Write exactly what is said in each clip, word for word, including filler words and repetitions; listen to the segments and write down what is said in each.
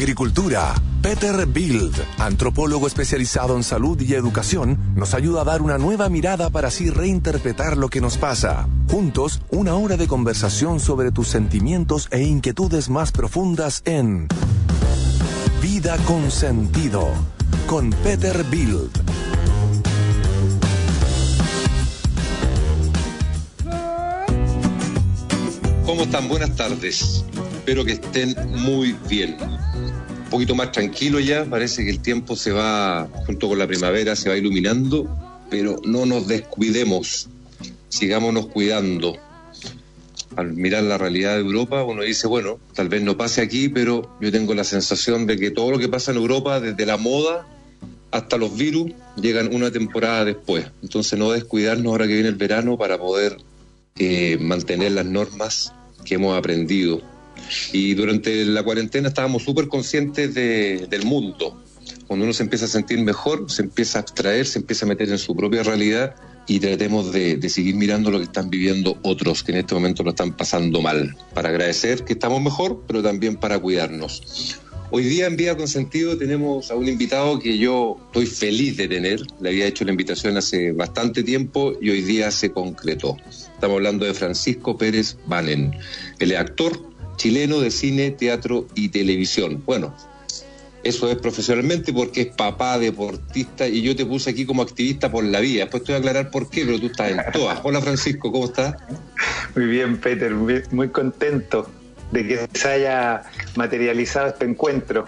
agricultura. Peter Bild, antropólogo especializado en salud y educación, nos ayuda a dar una nueva mirada para así reinterpretar lo que nos pasa. Juntos, una hora de conversación sobre tus sentimientos e inquietudes más profundas en Vida con Sentido, con Peter Bild. ¿Cómo están? Buenas tardes. Espero que estén muy bien. Un poquito más tranquilo ya, parece que el tiempo se va, junto con la primavera, se va iluminando, pero no nos descuidemos, sigámonos cuidando. Al mirar la realidad de Europa, uno dice, bueno, tal vez no pase aquí, pero yo tengo la sensación de que todo lo que pasa en Europa, desde la moda hasta los virus, llegan una temporada después. Entonces no descuidarnos ahora que viene el verano para poder eh, mantener las normas que hemos aprendido. Y durante la cuarentena estábamos súper conscientes de, del mundo. Cuando uno se empieza a sentir mejor, se empieza a abstraer, se empieza a meter en su propia realidad y tratemos de, de seguir mirando lo que están viviendo otros que en este momento lo están pasando mal, para agradecer que estamos mejor, pero también para cuidarnos. Hoy día en Vida con Sentido tenemos a un invitado que yo estoy feliz de tener. Le había hecho la invitación hace bastante tiempo y hoy día se concretó. Estamos hablando de Francisco Pérez Banen. Él es actor chileno de cine, teatro y televisión. Bueno, eso es profesionalmente porque es papá, deportista, y yo te puse aquí como activista por la vida. Después te voy a aclarar por qué, pero tú estás en todas. Hola Francisco, ¿cómo estás? Muy bien, Peter, muy, muy contento de que se haya materializado este encuentro.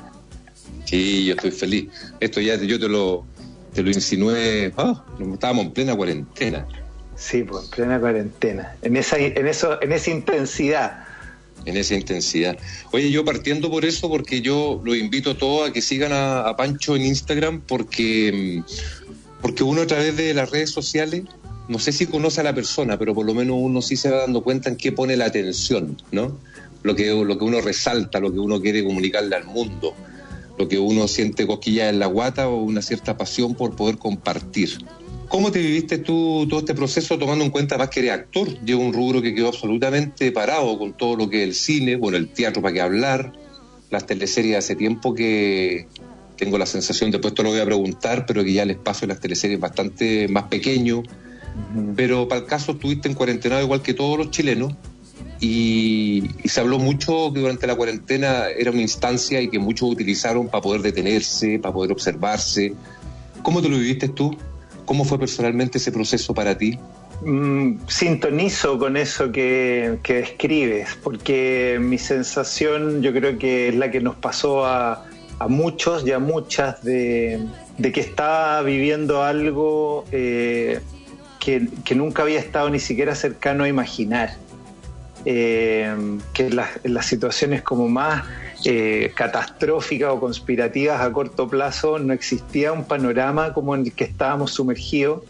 Sí, yo estoy feliz. Esto ya yo te lo, te lo insinué, oh, estábamos en plena cuarentena. Sí, pues en plena cuarentena, en esa, en eso, en esa intensidad. En esa intensidad. Oye, yo partiendo por eso, porque yo los invito a todos a que sigan a, a Pancho en Instagram, porque, porque uno a través de las redes sociales, no sé si conoce a la persona, pero por lo menos uno sí se va dando cuenta en qué pone la atención, ¿no? Lo que, lo que uno resalta, lo que uno quiere comunicarle al mundo, lo que uno siente cosquillas en la guata o una cierta pasión por poder compartir. ¿Cómo te viviste tú todo este proceso, tomando en cuenta más que eres actor? Lleva un rubro que quedó absolutamente parado con todo lo que es el cine, bueno, el teatro para qué hablar, las teleseries hace tiempo que tengo la sensación, después te lo voy a preguntar, pero que ya el espacio de las teleseries es bastante más pequeño. Uh-huh. Pero para el caso estuviste en cuarentena igual que todos los chilenos y, y se habló mucho que durante la cuarentena era una instancia y que muchos utilizaron para poder detenerse, para poder observarse. ¿Cómo te lo viviste tú? ¿Cómo fue personalmente ese proceso para ti? Mm, sintonizo con eso que, que describes, porque mi sensación yo creo que es la que nos pasó a, a muchos y a muchas de, de que estaba viviendo algo eh, que, que nunca había estado ni siquiera cercano a imaginar. Eh, que en las, en las situaciones como más eh, catastróficas o conspirativas a corto plazo no existía un panorama como en el que estábamos sumergidos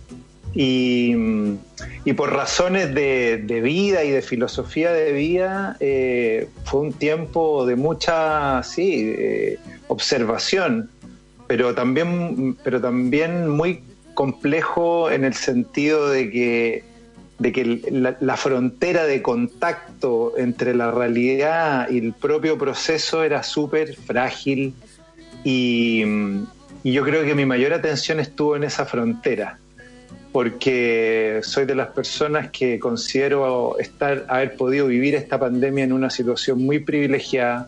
y, y por razones de, de vida y de filosofía de vida eh, fue un tiempo de mucha sí, eh, observación, pero también, pero también muy complejo en el sentido de que de que la, la frontera de contacto entre la realidad y el propio proceso era súper frágil y, y yo creo que mi mayor atención estuvo en esa frontera, porque soy de las personas que considero estar, haber podido vivir esta pandemia en una situación muy privilegiada,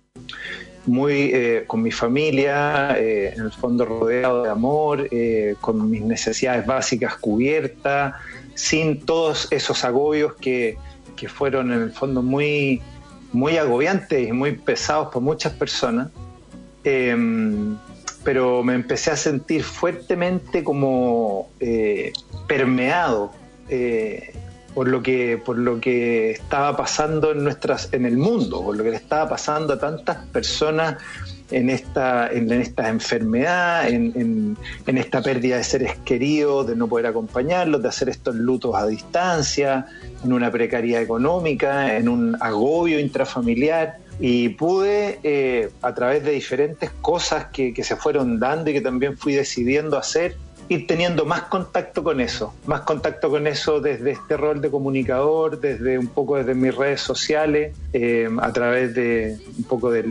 muy eh, con mi familia, eh, en el fondo rodeado de amor, eh, con mis necesidades básicas cubiertas, sin todos esos agobios que, que fueron en el fondo muy, muy agobiantes y muy pesados para muchas personas. Eh, pero me empecé a sentir fuertemente como eh, permeado eh, por lo que por lo que estaba pasando en nuestras en el mundo, por lo que le estaba pasando a tantas personas en esta en, en esta enfermedad, en, en, en esta pérdida de seres queridos, de no poder acompañarlos, de hacer estos lutos a distancia, en una precariedad económica, en un agobio intrafamiliar. Y pude, eh, a través de diferentes cosas que, que se fueron dando y que también fui decidiendo hacer, ir teniendo más contacto con eso, más contacto con eso desde este rol de comunicador, desde un poco desde mis redes sociales, eh, a través de un poco del,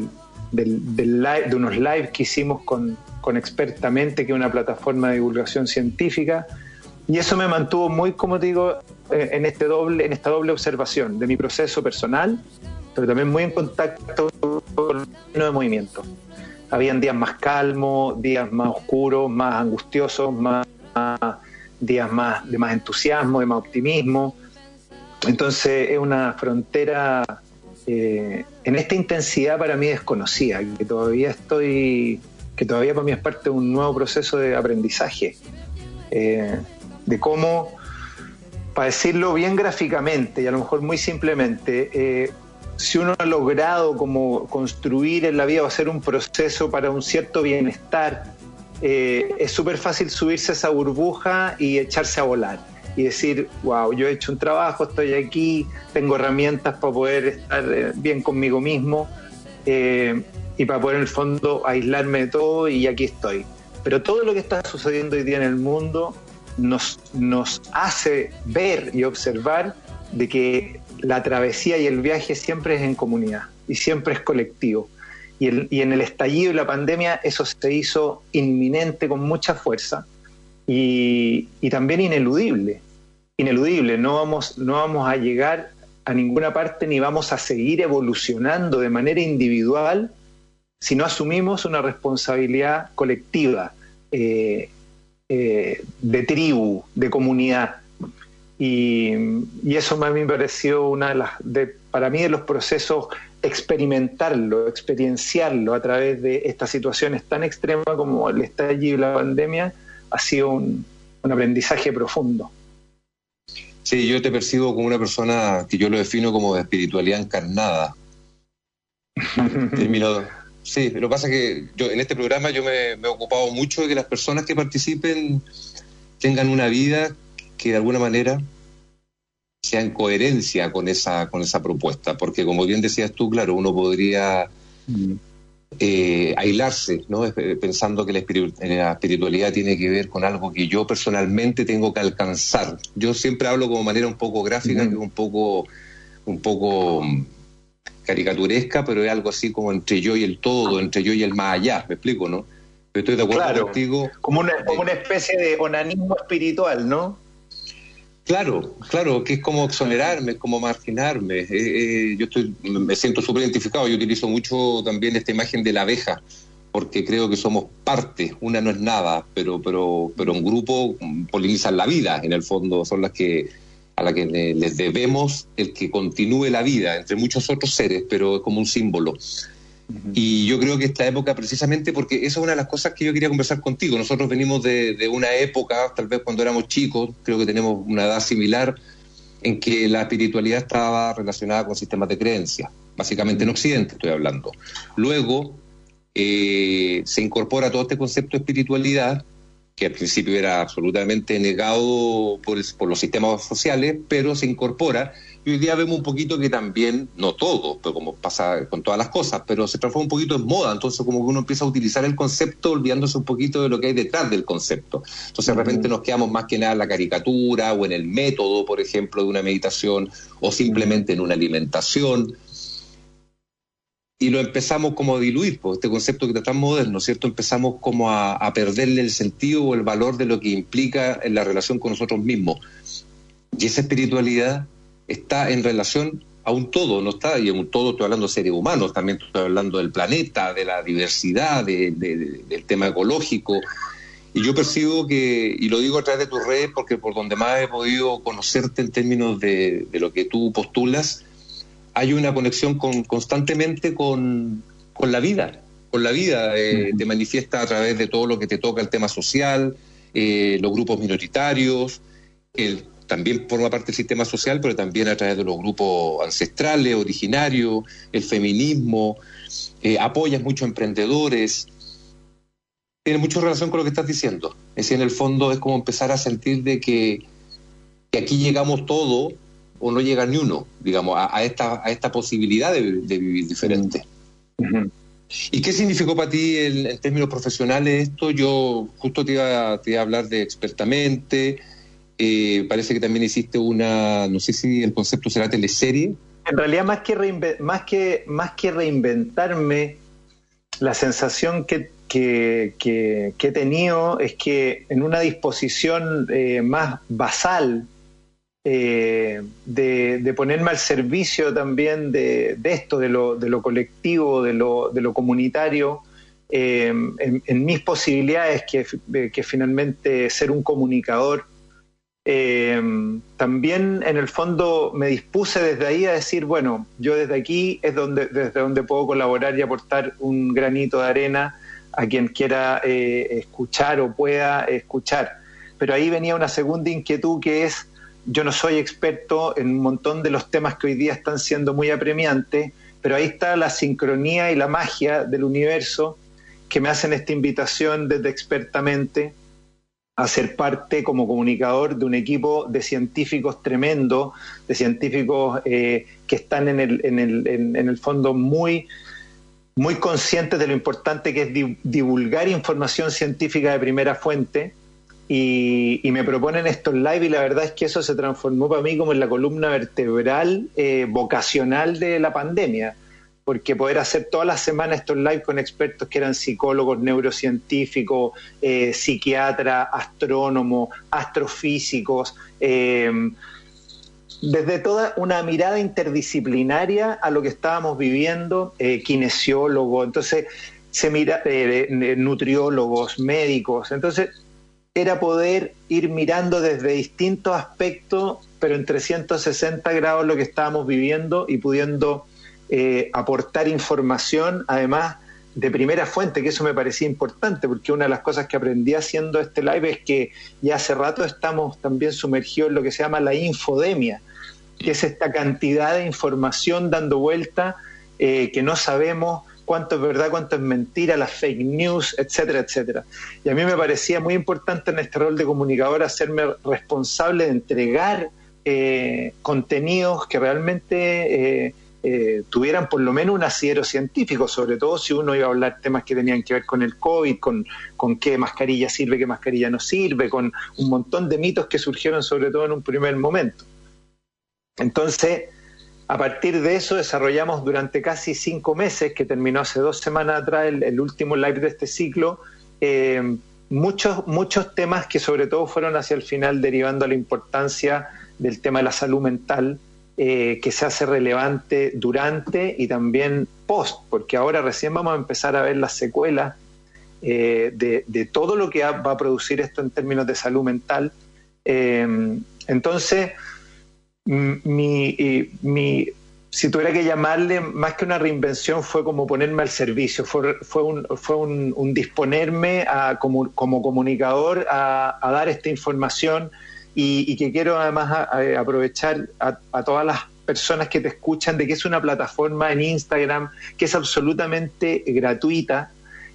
del, del live, de unos lives que hicimos con, con Expertamente, que es una plataforma de divulgación científica, y eso me mantuvo muy, como te digo, en, este doble, en esta doble observación de mi proceso personal, pero también muy en contacto con el de movimiento. Habían días más calmos, días más oscuros, más angustiosos, más, más días más de más entusiasmo, de más optimismo. Entonces es una frontera eh, en esta intensidad para mí desconocida, que todavía estoy, que todavía para mí es parte de un nuevo proceso de aprendizaje, eh, de cómo, para decirlo bien gráficamente y a lo mejor muy simplemente, eh, si uno ha logrado como construir en la vida o hacer un proceso para un cierto bienestar, eh, es súper fácil subirse a esa burbuja y echarse a volar y decir, wow, yo he hecho un trabajo, estoy aquí, tengo herramientas para poder estar bien conmigo mismo eh, y para poder en el fondo aislarme de todo, y aquí estoy. Pero todo lo que está sucediendo hoy día en el mundo nos, nos hace ver y observar de que la travesía y el viaje siempre es en comunidad y siempre es colectivo. Y, el, y en el estallido y la pandemia eso se hizo inminente con mucha fuerza y, y también ineludible. Ineludible, no vamos, no vamos a llegar a ninguna parte ni vamos a seguir evolucionando de manera individual si no asumimos una responsabilidad colectiva, eh, eh, de tribu, de comunidad. Y, y eso a mí me pareció una de las, de, para mí, de los procesos, experimentarlo, experienciarlo a través de estas situaciones tan extremas como el estallido y la pandemia, ha sido un, un aprendizaje profundo. Sí, yo te percibo como una persona que yo lo defino como de espiritualidad encarnada. Termino. Sí, lo que pasa es que yo en este programa yo me, me he ocupado mucho de que las personas que participen tengan una vida que de alguna manera sea en coherencia con esa, con esa propuesta, porque como bien decías tú, claro, uno podría eh, aislarse, ¿no? Pensando que la, espiritu- la espiritualidad tiene que ver con algo que yo personalmente tengo que alcanzar. Yo siempre hablo como manera un poco gráfica, uh-huh. que es un poco, un poco caricaturesca, pero es algo así como entre yo y el todo, entre yo y el más allá, ¿me explico, no? Pero estoy de acuerdo claro, contigo. Como una, como una especie de onanismo espiritual, ¿no? Claro, claro, que es como exonerarme, es como marginarme. Eh, eh, yo estoy, me siento súper identificado. Yo utilizo mucho también esta imagen de la abeja, porque creo que somos parte. Una no es nada, pero pero pero un grupo polinizan la vida. En el fondo son las que a las que les debemos el que continúe la vida, entre muchos otros seres, pero es como un símbolo. Y yo creo que esta época, precisamente porque esa es una de las cosas que yo quería conversar contigo. Nosotros venimos de, de una época, tal vez cuando éramos chicos, creo que tenemos una edad similar, en que la espiritualidad estaba relacionada con sistemas de creencias, básicamente en Occidente estoy hablando. Luego eh, se incorpora todo este concepto de espiritualidad, que al principio era absolutamente negado por, el, por los sistemas sociales, pero se incorpora. Y hoy día vemos un poquito que también, no todo, pero como pasa con todas las cosas, pero se transforma un poquito en moda, entonces como que uno empieza a utilizar el concepto olvidándose un poquito de lo que hay detrás del concepto. Entonces de repente nos quedamos más que nada en la caricatura o en el método, por ejemplo, de una meditación o simplemente en una alimentación. Y lo empezamos como a diluir, pues, este concepto que está tan moderno, ¿cierto? Empezamos como a, a perderle el sentido o el valor de lo que implica en la relación con nosotros mismos. Y esa espiritualidad está en relación a un todo, no está, y en un todo estoy hablando de seres humanos, también estoy hablando del planeta, de la diversidad, de, de, de, del tema ecológico. Y yo percibo que, y lo digo a través de tus redes, porque por donde más he podido conocerte en términos de, de lo que tú postulas, hay una conexión con, constantemente con, con la vida, con la vida, eh, te manifiesta a través de todo lo que te toca el tema social, eh, los grupos minoritarios, el también forma parte del sistema social, pero también a través de los grupos ancestrales, originarios, el feminismo, eh, apoyas mucho a emprendedores. Tiene mucha relación con lo que estás diciendo. Es decir, en el fondo es como empezar a sentir de que, que aquí llegamos todos o no llega ni uno, digamos, a, a, esta, a esta posibilidad de, de vivir diferente. Uh-huh. ¿Y qué significó para ti en, en términos profesionales esto? Yo justo te iba, te iba a hablar de Expertamente. Eh, parece que también hiciste una, no sé si el concepto será teleserie. En realidad, más que, reinve- más que, más que reinventarme, la sensación que, que, que, que he tenido es que en una disposición eh, más basal eh, de, de ponerme al servicio también de, de esto, de lo, de lo colectivo, de lo, de lo comunitario, eh, en, en mis posibilidades, que, que finalmente ser un comunicador, Eh, también en el fondo me dispuse desde ahí a decir, bueno, yo desde aquí es donde, desde donde puedo colaborar y aportar un granito de arena a quien quiera eh, escuchar o pueda escuchar. Pero ahí venía una segunda inquietud, que es, yo no soy experto en un montón de los temas que hoy día están siendo muy apremiantes, pero ahí está la sincronía y la magia del universo que me hacen esta invitación desde Expertamente a ser parte como comunicador de un equipo de científicos tremendo, de científicos eh, que están en el, en el, en, en el fondo muy, muy conscientes de lo importante que es di, divulgar información científica de primera fuente, y, y me proponen estos live, y la verdad es que eso se transformó para mí como en la columna vertebral eh, vocacional de la pandemia, porque poder hacer todas las semanas estos live con expertos que eran psicólogos, neurocientíficos, eh, psiquiatras, astrónomos, astrofísicos, eh, desde toda una mirada interdisciplinaria a lo que estábamos viviendo, eh, kinesiólogos, entonces se mira, eh, nutriólogos, médicos, entonces era poder ir mirando desde distintos aspectos, pero en trescientos sesenta grados lo que estábamos viviendo y pudiendo Eh, aportar información, además de primera fuente, que eso me parecía importante, porque una de las cosas que aprendí haciendo este live es que ya hace rato estamos también sumergidos en lo que se llama la infodemia, que es esta cantidad de información dando vuelta eh, que no sabemos cuánto es verdad, cuánto es mentira, las fake news, etcétera, etcétera. Y a mí me parecía muy importante en este rol de comunicador hacerme responsable de entregar eh, contenidos que realmente eh, Eh, tuvieran por lo menos un asidero científico, sobre todo si uno iba a hablar temas que tenían que ver con el COVID, con, con qué mascarilla sirve, qué mascarilla no sirve, con un montón de mitos que surgieron sobre todo en un primer momento. Entonces, a partir de eso desarrollamos durante casi cinco meses, que terminó hace dos semanas atrás el, el último live de este ciclo, eh, muchos, muchos temas que sobre todo fueron hacia el final derivando a la importancia del tema de la salud mental, Eh, que se hace relevante durante y también post, porque ahora recién vamos a empezar a ver las secuelas eh, de, de todo lo que va a producir esto en términos de salud mental. Eh, entonces, mi, mi, si tuviera que llamarle, más que una reinvención, fue como ponerme al servicio, fue, fue, un, fue un, un disponerme a, como, como comunicador a, a dar esta información. Y, y que quiero además a, a aprovechar a, a todas las personas que te escuchan de que es una plataforma en Instagram que es absolutamente gratuita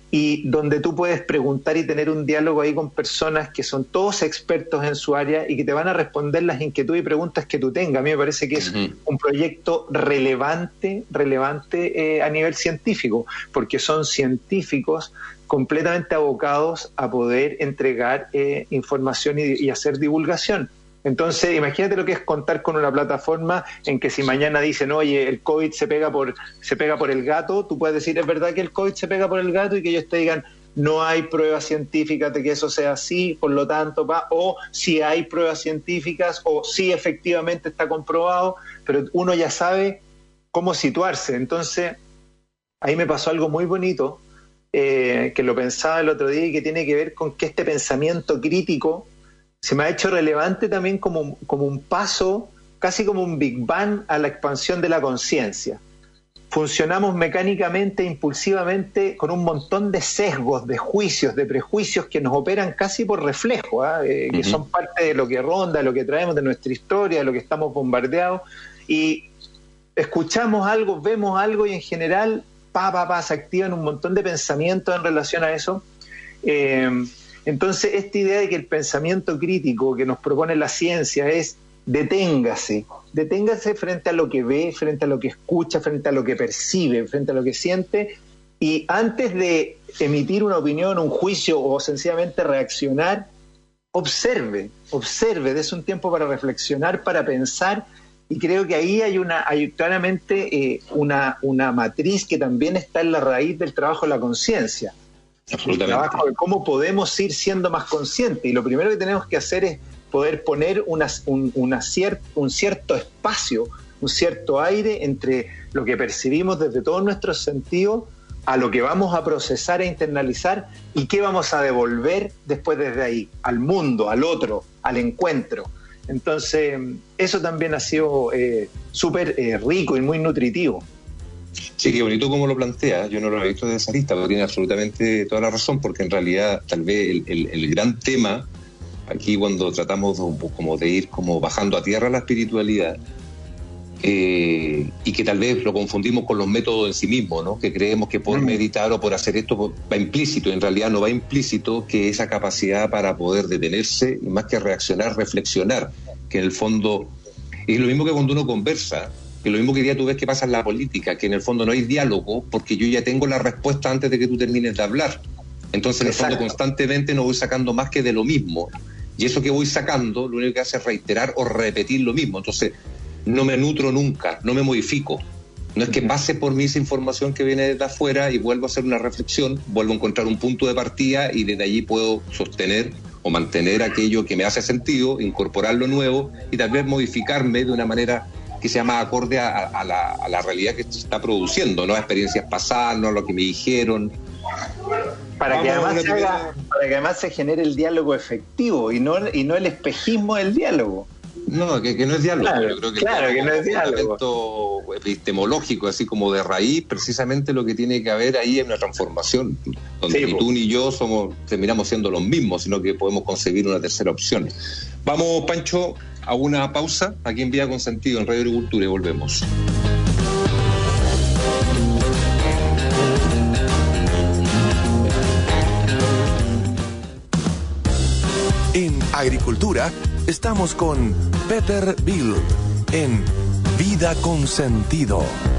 y donde tú puedes preguntar y tener un diálogo ahí con personas que son todos expertos en su área y que te van a responder las inquietudes y preguntas que tú tengas. A mí me parece que es uh-huh. un proyecto relevante, relevante eh, a nivel científico, porque son científicos completamente abocados a poder entregar eh, información y, y hacer divulgación. Entonces, imagínate lo que es contar con una plataforma en que si mañana dicen, oye, el COVID se pega por se pega por el gato, tú puedes decir, es verdad que el COVID se pega por el gato, y que ellos te digan, no hay pruebas científicas de que eso sea así, por lo tanto, va, o si hay pruebas científicas, o si efectivamente está comprobado, pero uno ya sabe cómo situarse. Entonces, ahí me pasó algo muy bonito, eh, que lo pensaba el otro día y que tiene que ver con que este pensamiento crítico se me ha hecho relevante también como, como un paso, casi como un Big Bang a la expansión de la conciencia. Funcionamos mecánicamente, impulsivamente, con un montón de sesgos, de juicios, de prejuicios que nos operan casi por reflejo, ¿eh? Eh, que uh-huh. son parte de lo que ronda, de lo que traemos de nuestra historia, de lo que estamos bombardeados, y escuchamos algo, vemos algo y en general, pa, pa, pa, se activan un montón de pensamientos en relación a eso. Eh, Entonces, esta idea de que el pensamiento crítico que nos propone la ciencia es deténgase, deténgase frente a lo que ve, frente a lo que escucha, frente a lo que percibe, frente a lo que siente, y antes de emitir una opinión, un juicio o sencillamente reaccionar, observe, observe, dése un tiempo para reflexionar, para pensar Y creo que ahí hay una hay claramente eh, una, una matriz que también está en la raíz del trabajo de la conciencia. Absolutamente. El trabajo de cómo podemos ir siendo más conscientes. Y lo primero que tenemos que hacer es poder poner una, un, una cier, un cierto espacio, un cierto aire entre lo que percibimos desde todos nuestros sentidos a lo que vamos a procesar e internalizar y qué vamos a devolver después desde ahí, al mundo, al otro, al encuentro. Entonces, eso también ha sido eh, súper eh, rico y muy nutritivo. Sí, qué bonito como lo plantea. Yo no lo he visto de esa lista, pero tiene absolutamente toda la razón, porque en realidad tal vez el, el, el gran tema, aquí cuando tratamos de, como de ir como bajando a tierra la espiritualidad, eh, y que tal vez lo confundimos con los métodos en sí mismos, ¿no? Que creemos que por meditar o por hacer esto va implícito, en realidad no va implícito que esa capacidad para poder detenerse y más que reaccionar, reflexionar, que en el fondo es lo mismo que cuando uno conversa, que lo mismo que día tú ves que pasa en la política, que en el fondo no hay diálogo porque yo ya tengo la respuesta antes de que tú termines de hablar. Entonces en el fondo constantemente no voy sacando más que de lo mismo, y eso que voy sacando lo único que hace es reiterar o repetir lo mismo. Entonces no me nutro nunca, no me modifico. No es que pase por mí esa información que viene desde afuera y vuelvo a hacer una reflexión, vuelvo a encontrar un punto de partida y desde allí puedo sostener o mantener aquello que me hace sentido, incorporar lo nuevo y tal vez modificarme de una manera que sea más acorde a, a, la, a la realidad que se está produciendo, no a experiencias pasadas, no a lo que me dijeron. Para que, además se haga, para que además se genere el diálogo efectivo y no, y no el espejismo del diálogo. No, que, que no es diálogo. Claro, yo creo que, claro, que no es diálogo. Un epistemológico, así como de raíz, precisamente lo que tiene que haber ahí es una transformación, donde sí, ni tú ni yo somos terminamos siendo los mismos, sino que podemos conseguir una tercera opción. Vamos, Pancho, a una pausa aquí en Vida con Sentido, en Radio Agricultura, y volvemos. En Agricultura estamos con Peter Bild en Vida con Sentido.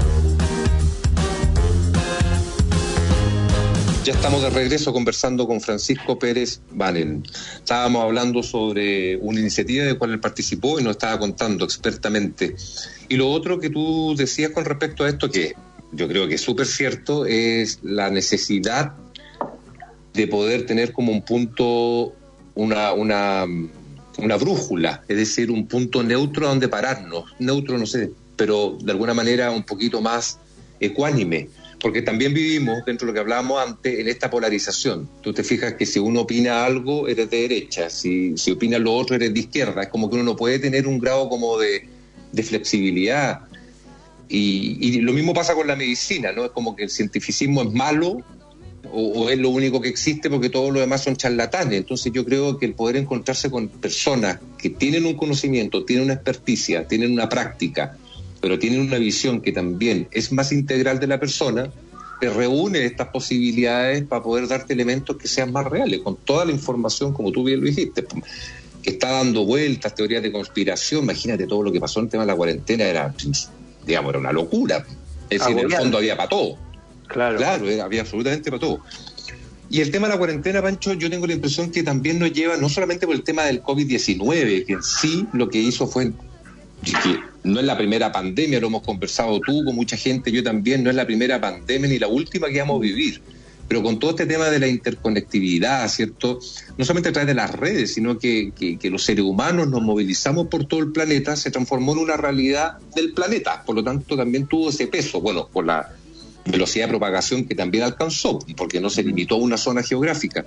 Ya estamos de regreso conversando con Francisco Pérez Valen. Estábamos hablando sobre una iniciativa de la cual él participó y nos estaba contando expertamente. Y lo otro que tú decías con respecto a esto, que yo creo que es súper cierto, es la necesidad de poder tener como un punto, una, una, una brújula, es decir, un punto neutro donde pararnos. Neutro, no sé, pero de alguna manera un poquito más ecuánime. Porque también vivimos, dentro de lo que hablábamos antes, en esta polarización. Tú te fijas que si uno opina algo, eres de derecha, si, si opinas lo otro, eres de izquierda. Es como que uno no puede tener un grado como de, de flexibilidad. Y, y lo mismo pasa con la medicina, ¿no? Es como que el cientificismo es malo o, o es lo único que existe porque todos los demás son charlatanes. Entonces yo creo que el poder encontrarse con personas que tienen un conocimiento, tienen una experticia, tienen una práctica, pero tienen una visión que también es más integral de la persona, te reúne estas posibilidades para poder darte elementos que sean más reales, con toda la información, como tú bien lo dijiste, que está dando vueltas, teorías de conspiración. Imagínate todo lo que pasó en el tema de la cuarentena, era, digamos, era una locura. Es decir, en el fondo había para todo. Claro. Claro, había absolutamente para todo. Y el tema de la cuarentena, Pancho, yo tengo la impresión que también nos lleva, no solamente por el tema del covid diecinueve, que en sí lo que hizo fue... que no es la primera pandemia, lo hemos conversado tú con mucha gente, yo también, no es la primera pandemia ni la última que vamos a vivir, pero con todo este tema de la interconectividad, ¿cierto? No solamente a través de las redes, sino que, que, que los seres humanos nos movilizamos por todo el planeta, se transformó en una realidad del planeta, por lo tanto también tuvo ese peso, bueno, por la velocidad de propagación que también alcanzó, porque no se limitó a una zona geográfica.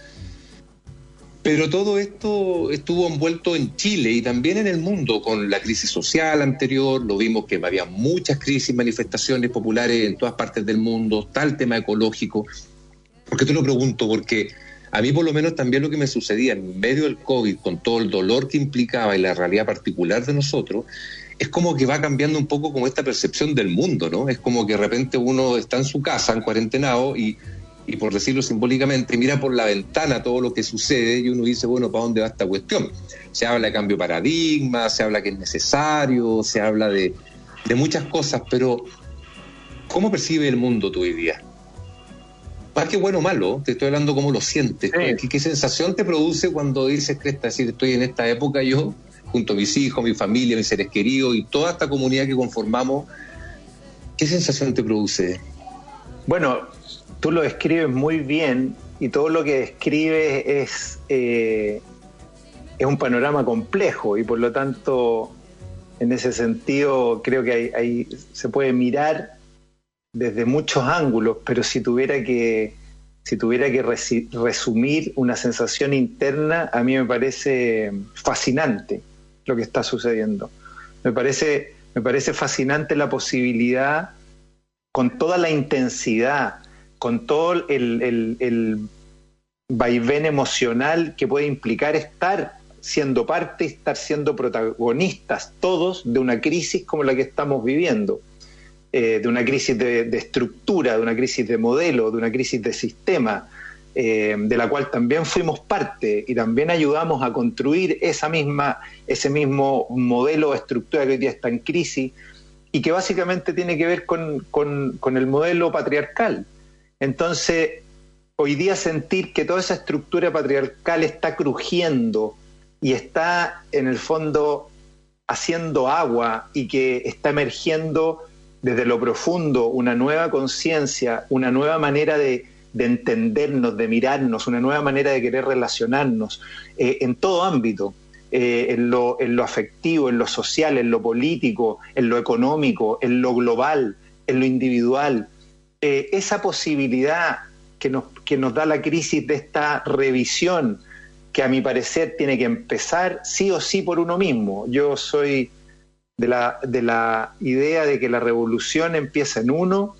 Pero todo esto estuvo envuelto en Chile y también en el mundo con la crisis social anterior. Lo vimos que había muchas crisis, manifestaciones populares en todas partes del mundo, está el tema ecológico. ¿Por qué te lo pregunto? Porque a mí por lo menos también lo que me sucedía en medio del COVID, con todo el dolor que implicaba y la realidad particular de nosotros, es como que va cambiando un poco como esta percepción del mundo, ¿no? Es como que de repente uno está en su casa, en cuarentenado, y... y por decirlo simbólicamente, mira por la ventana todo lo que sucede y uno dice, bueno, ¿para dónde va esta cuestión? Se habla de cambio de paradigma, se habla que es necesario, se habla de, de muchas cosas, pero ¿cómo percibe el mundo tú hoy día? Más que bueno o malo, te estoy hablando cómo lo sientes. Sí. ¿Qué, qué sensación te produce cuando dices, cresta, es decir, estoy en esta época yo, junto a mis hijos, mi familia, mis seres queridos y toda esta comunidad que conformamos. ¿Qué sensación te produce? Bueno, tú lo describes muy bien y todo lo que describes es, eh, es un panorama complejo y por lo tanto, en ese sentido, creo que hay, hay, se puede mirar desde muchos ángulos, pero si tuviera que, si tuviera que resi- resumir una sensación interna, a mí me parece fascinante lo que está sucediendo. Me parece, me parece fascinante la posibilidad, con toda la intensidad, con todo el, el, el vaivén emocional que puede implicar estar siendo parte y estar siendo protagonistas todos de una crisis como la que estamos viviendo, eh, de una crisis de, de estructura, de una crisis de modelo, de una crisis de sistema, eh, de la cual también fuimos parte y también ayudamos a construir esa misma, ese mismo modelo o estructura que hoy día está en crisis y que básicamente tiene que ver con, con, con el modelo patriarcal. Entonces, hoy día sentir que toda esa estructura patriarcal está crujiendo y está en el fondo haciendo agua y que está emergiendo desde lo profundo una nueva conciencia, una nueva manera de, de entendernos, de mirarnos, una nueva manera de querer relacionarnos eh, en todo ámbito, eh, en, lo, en lo afectivo, en lo social, en lo político, en lo económico, en lo global, en lo individual. Eh, esa posibilidad que nos, que nos da la crisis de esta revisión, que a mi parecer tiene que empezar sí o sí por uno mismo. Yo soy de la, de la idea de que la revolución empieza en uno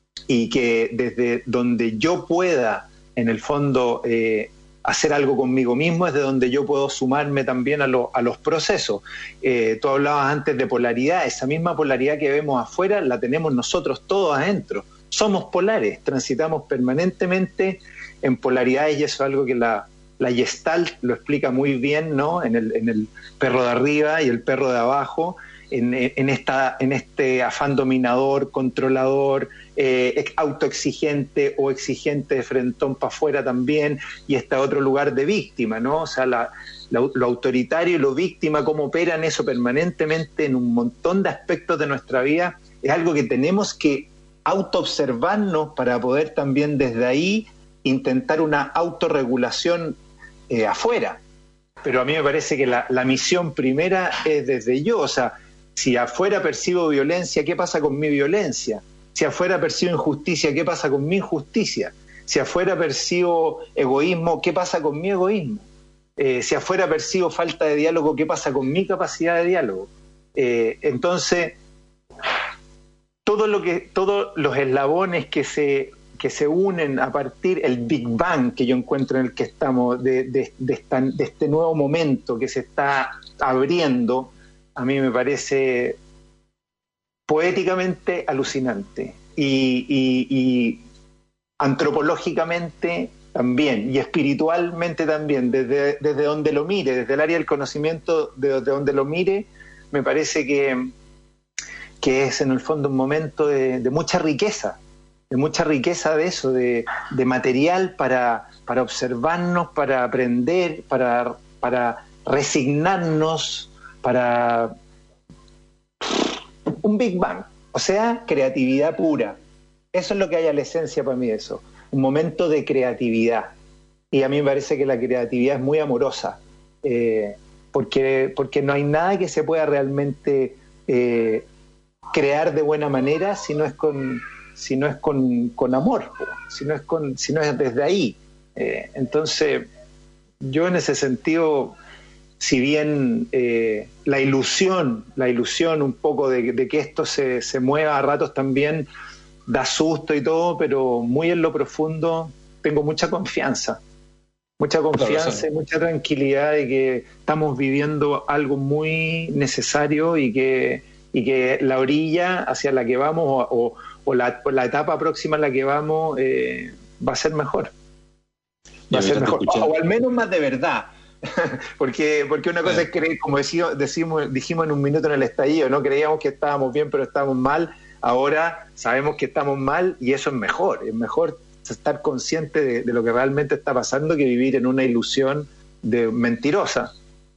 y que desde donde yo pueda, en el fondo, eh, hacer algo conmigo mismo es de donde yo puedo sumarme también a, lo, a los procesos. Eh, tú hablabas antes de polaridad, esa misma polaridad que vemos afuera la tenemos nosotros todos adentro. Somos polares, transitamos permanentemente en polaridades y eso es algo que la, la Gestalt lo explica muy bien, ¿no? En el, en el perro de arriba y el perro de abajo, en, en, esta, en este afán dominador, controlador, eh, autoexigente o exigente de frentón para afuera también, y este otro lugar de víctima, ¿no? O sea, la, la, lo autoritario y lo víctima, cómo operan eso permanentemente en un montón de aspectos de nuestra vida, es algo que tenemos que autoobservarnos para poder también desde ahí intentar una autorregulación eh, afuera. Pero a mí me parece que la, la misión primera es desde yo, o sea, si afuera percibo violencia, ¿qué pasa con mi violencia? Si afuera percibo injusticia, ¿qué pasa con mi injusticia? Si afuera percibo egoísmo, ¿qué pasa con mi egoísmo? Eh, si afuera percibo falta de diálogo, ¿qué pasa con mi capacidad de diálogo? Eh, entonces, todo lo que, todos los eslabones que se, que se unen a partir del Big Bang que yo encuentro en el que estamos, de, de, de, esta, de este nuevo momento que se está abriendo, a mí me parece poéticamente alucinante y, y, y antropológicamente también y espiritualmente también, desde, desde donde lo mire, desde el área del conocimiento, desde donde lo mire, me parece que, que es en el fondo un momento de, de mucha riqueza, de mucha riqueza de eso, de, de material para, para observarnos, para aprender, para, para resignarnos, para un Big Bang, o sea, creatividad pura. Eso es lo que hay a la esencia para mí, eso, un momento de creatividad. Y a mí me parece que la creatividad es muy amorosa, eh, porque, porque no hay nada que se pueda realmente eh, crear de buena manera si no es con, si no es con, con amor, si no es, con, si no es desde ahí. Eh, entonces, yo en ese sentido, si bien eh, la ilusión, la ilusión un poco de, de que esto se, se mueva a ratos también da susto y todo, pero muy en lo profundo tengo mucha confianza, mucha confianza y mucha tranquilidad de que estamos viviendo algo muy necesario y que, y que la orilla hacia la que vamos o, o, o, la, o la etapa próxima a la que vamos eh, va a ser mejor. Va a ser mejor, o, o al menos más de verdad. porque porque una cosa es creer, como decimos, decimos, dijimos en un minuto en el estallido, no creíamos que estábamos bien pero estábamos mal, ahora sabemos que estamos mal y eso es mejor, es mejor estar consciente de, de lo que realmente está pasando que vivir en una ilusión de mentirosa.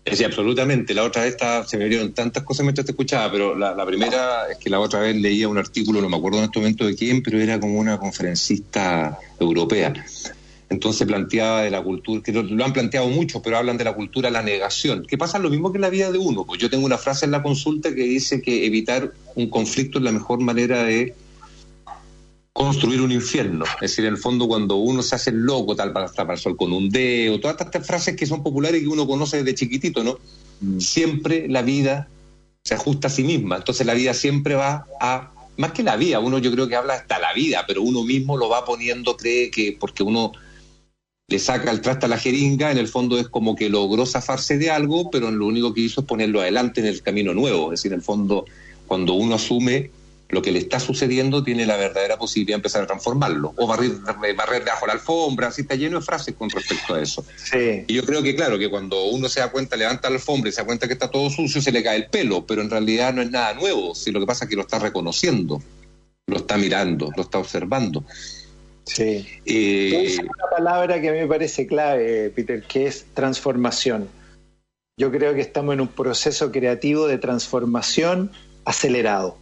Sí, absolutamente. La otra vez estaba, se me dieron tantas cosas mientras te escuchaba, pero la, la primera es que la otra vez leía un artículo, no me acuerdo en este momento de quién, pero era como una conferencista europea. Entonces planteaba de la cultura, que lo, lo han planteado mucho, pero hablan de la cultura la negación, que pasa lo mismo que en la vida de uno. Pues yo tengo una frase en la consulta que dice que evitar un conflicto es la mejor manera de construir un infierno. Es decir, en el fondo, cuando uno se hace el loco, tal para tapar el sol con un dedo, todas estas frases que son populares y que uno conoce desde chiquitito, ¿no? Mm. Siempre la vida se ajusta a sí misma. Entonces la vida siempre va a, más que la vida, uno yo creo que habla hasta la vida, pero uno mismo lo va poniendo, cree que porque uno le saca el traste a la jeringa, en el fondo es como que logró zafarse de algo, pero lo único que hizo es ponerlo adelante en el camino nuevo. Es decir, en el fondo, cuando uno asume lo que le está sucediendo, tiene la verdadera posibilidad de empezar a transformarlo, o barrer, barrer debajo la alfombra, así está lleno de frases con respecto a eso. Sí. Y yo creo que, claro, que cuando uno se da cuenta, levanta la alfombra y se da cuenta que está todo sucio, se le cae el pelo, pero en realidad no es nada nuevo, si lo que pasa es que lo está reconociendo, lo está mirando, lo está observando. Sí. Eh, una palabra que a mí me parece clave, Peter, que es transformación. Yo creo que estamos en un proceso creativo de transformación acelerado.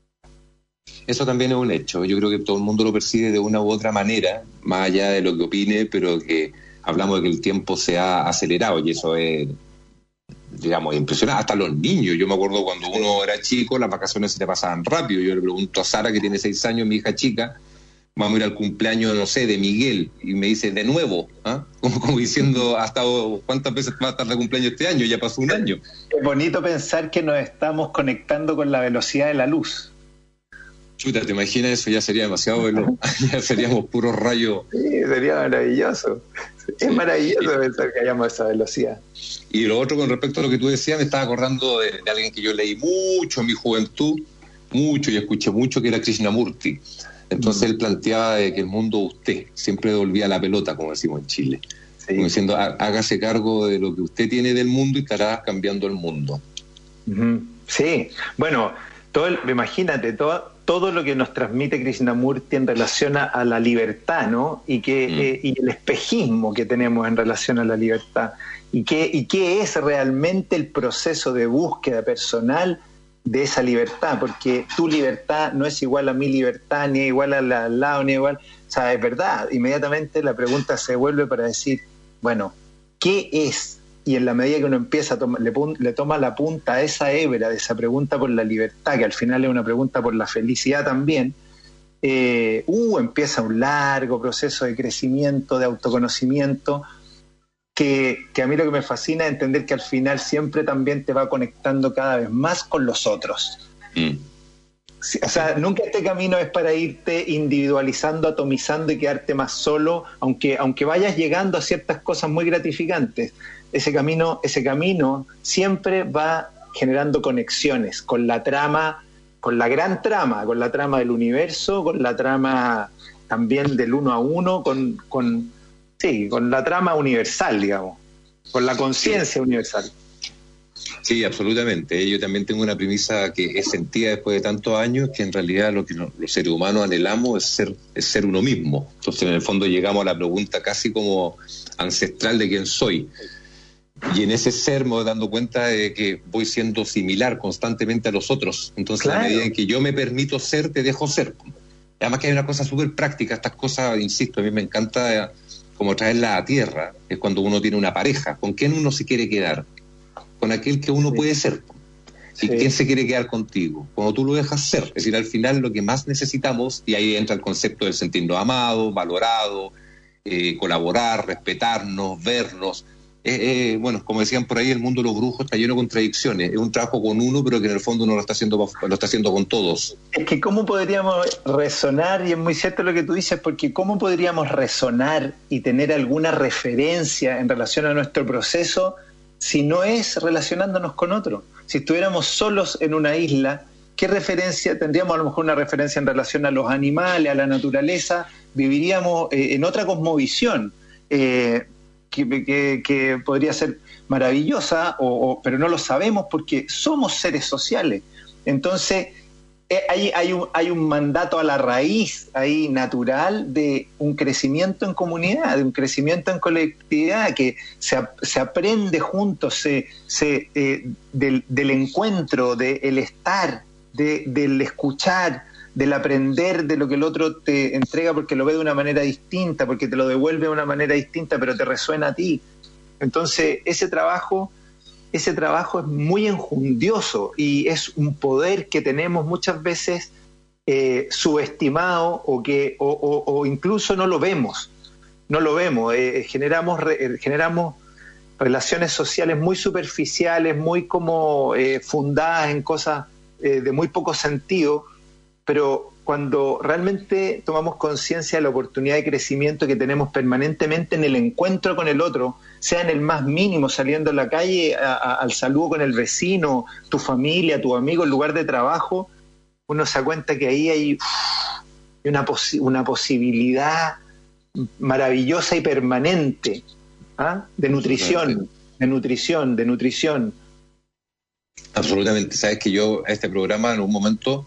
Eso también es un hecho. Yo creo que todo el mundo lo percibe de una u otra manera, más allá de lo que opine, pero que hablamos de que el tiempo se ha acelerado y eso es, digamos, impresionante. Hasta los niños. Yo me acuerdo cuando uno era chico, las vacaciones se te pasaban rápido. Yo le pregunto a Sara, que tiene seis años, mi hija chica, vamos a ir al cumpleaños, no sé, de Miguel, y me dice, de nuevo, ¿ah? como, como diciendo, ¿ha estado, ¿cuántas veces va a estar de cumpleaños este año? Ya pasó un año. Es bonito pensar que nos estamos conectando con la velocidad de la luz. Chuta, ¿te imaginas eso? Ya sería demasiado veloz. Ya seríamos puros rayos. Sí, sería maravilloso. Es sí, maravilloso sí. Pensar que hayamos esa velocidad. Y lo otro, con respecto a lo que tú decías, me estaba acordando de, de alguien que yo leí mucho en mi juventud, mucho, y escuché mucho, que era Krishnamurti. Entonces mm. él planteaba de que el mundo usted siempre devolvía la pelota, como decimos en Chile. Sí. Como diciendo, hágase cargo de lo que usted tiene del mundo y estará cambiando el mundo. Uh-huh. Sí, bueno, todo el, imagínate, todo... todo lo que nos transmite Krishnamurti en relación a la libertad, ¿no? Y, que, mm. eh, y el espejismo que tenemos en relación a la libertad. Y qué, y qué es realmente el proceso de búsqueda personal de esa libertad, porque tu libertad no es igual a mi libertad, ni es igual a la al lado, ni igual... O sea, es verdad. Inmediatamente la pregunta se vuelve para decir, bueno, ¿qué es? Y en la medida que uno empieza a tomar, le, le toma la punta a esa hebra de esa pregunta por la libertad, que al final es una pregunta por la felicidad también, eh, uh, empieza un largo proceso de crecimiento, de autoconocimiento, que, que a mí lo que me fascina es entender que al final siempre también te va conectando cada vez más con los otros. Mm. Sí, o sea, nunca este camino es para irte individualizando, atomizando y quedarte más solo, aunque, aunque vayas llegando a ciertas cosas muy gratificantes. Ese camino, ese camino siempre va generando conexiones con la trama, con la gran trama, con la trama del universo, con la trama también del uno a uno, con, con sí, con la trama universal, digamos, con la conciencia sí. universal. Sí, absolutamente. Yo también tengo una premisa que es sentida después de tantos años, que en realidad lo que los seres humanos anhelamos es ser, es ser uno mismo. Entonces, en el fondo llegamos a la pregunta casi como ancestral de quién soy. Y en ese ser me voy dando cuenta de que voy siendo similar constantemente a los otros. Entonces, claro. a medida en que yo me permito ser, te dejo ser. Además que hay una cosa súper práctica. Estas cosas, insisto, a mí me encanta como traerla a tierra. Es cuando uno tiene una pareja. ¿Con quién uno se quiere quedar? Con aquel que uno sí. puede ser. ¿Y sí. quién se quiere quedar contigo? Cuando tú lo dejas ser. Es decir, al final lo que más necesitamos, y ahí entra el concepto del sentirnos amados, valorados, eh, colaborar, respetarnos, vernos. Eh, eh, bueno, como decían por ahí, el mundo de los brujos está lleno de contradicciones. Es un trabajo con uno, pero que en el fondo no lo está haciendo, lo está haciendo con todos. Es que cómo podríamos resonar, y es muy cierto lo que tú dices, porque cómo podríamos resonar y tener alguna referencia en relación a nuestro proceso si no es relacionándonos con otro. Si estuviéramos solos en una isla, ¿qué referencia? Tendríamos a lo mejor una referencia en relación a los animales, a la naturaleza, viviríamos eh, en otra cosmovisión. Eh, Que, que, que podría ser maravillosa, o, o, pero no lo sabemos porque somos seres sociales. Entonces, hay, hay, un, hay un mandato a la raíz ahí natural de un crecimiento en comunidad, de un crecimiento en colectividad, que se, se aprende juntos, se, se, eh, del, del encuentro, del estar, de, del escuchar, del aprender de lo que el otro te entrega porque lo ve de una manera distinta, porque te lo devuelve de una manera distinta, pero te resuena a ti. Entonces, ese trabajo... Ese trabajo es muy enjundioso y es un poder que tenemos muchas veces eh, subestimado o que o, o, o incluso no lo vemos, no lo vemos. Eh, generamos re, generamos relaciones sociales muy superficiales, muy como eh, fundadas en cosas eh, de muy poco sentido, pero cuando realmente tomamos conciencia de la oportunidad de crecimiento que tenemos permanentemente en el encuentro con el otro, sea en el más mínimo, saliendo a la calle a, a, al saludo con el vecino, tu familia, tu amigo, el lugar de trabajo, uno se da cuenta que ahí hay uff, una, posi- una posibilidad maravillosa y permanente, ¿ah? de nutrición, de nutrición, de nutrición. Absolutamente. Sabes que yo a este programa en un momento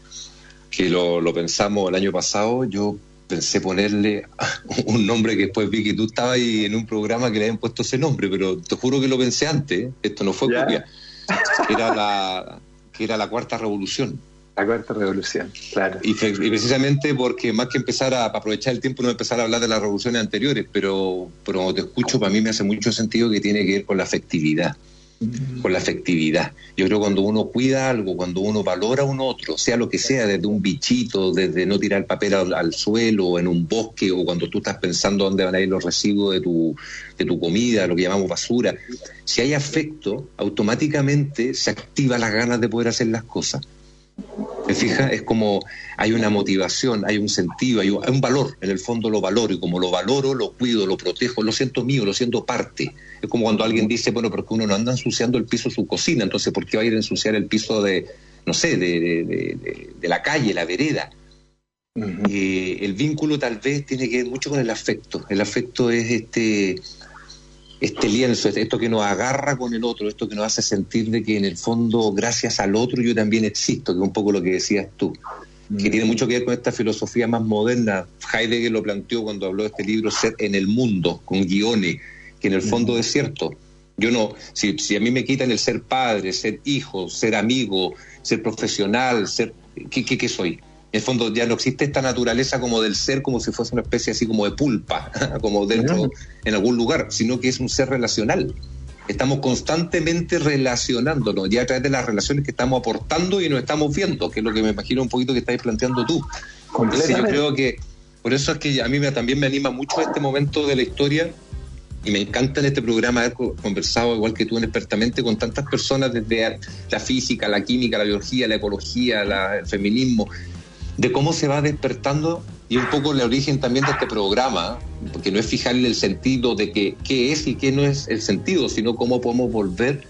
que lo, lo pensamos el año pasado, yo pensé ponerle un nombre que después vi que tú estabas ahí en un programa que le habían puesto ese nombre, pero te juro que lo pensé antes, esto no fue copia, era la, que era la Cuarta Revolución. La Cuarta Revolución, claro. Y, y precisamente porque más que empezar a, a aprovechar el tiempo, no empezar a hablar de las revoluciones anteriores, pero, pero cuando te escucho, para mí me hace mucho sentido que tiene que ver con la afectividad. Con la afectividad. Yo creo que cuando uno cuida algo, cuando uno valora a un otro, sea lo que sea, desde un bichito, desde no tirar papel al, al suelo, o en un bosque, o cuando tú estás pensando dónde van a ir los residuos de tu, de tu comida, lo que llamamos basura, si hay afecto, automáticamente se activan las ganas de poder hacer las cosas. ¿Te fijas? Es como hay una motivación, hay un sentido, hay un, hay un valor, en el fondo lo valoro, y como lo valoro, lo cuido, lo protejo, lo siento mío, lo siento parte. Es como cuando alguien dice, bueno, porque uno no anda ensuciando el piso de su cocina, entonces ¿por qué va a ir a ensuciar el piso de, no sé, de, de, de, de, de la calle, la vereda? Uh-huh. Eh, el vínculo tal vez tiene que ver mucho con el afecto. El afecto es este... este lienzo, esto que nos agarra con el otro, esto que nos hace sentir de que en el fondo, gracias al otro, yo también existo, que es un poco lo que decías tú, mm. que tiene mucho que ver con esta filosofía más moderna. Heidegger lo planteó cuando habló de este libro, Ser en el Mundo, con guiones, que en el fondo mm. es cierto. Yo no, si, si a mí me quitan el ser padre, ser hijo, ser amigo, ser profesional, ser ¿qué, qué, qué soy? En el fondo ya no existe esta naturaleza como del ser, como si fuese una especie así como de pulpa, como dentro, uh-huh. en algún lugar, sino que es un ser relacional. Estamos constantemente relacionándonos, ya a través de las relaciones que estamos aportando y nos estamos viendo, que es lo que me imagino un poquito que estáis planteando tú. Entonces yo creo que, por eso es que a mí me, también me anima mucho este momento de la historia, y me encanta en este programa haber conversado, igual que tú, expertamente con tantas personas, desde la física, la química, la biología, la ecología, la, el feminismo, de cómo se va despertando, y un poco el origen también de este programa, porque no es fijarle el sentido de que, qué es y qué no es el sentido, sino cómo podemos volver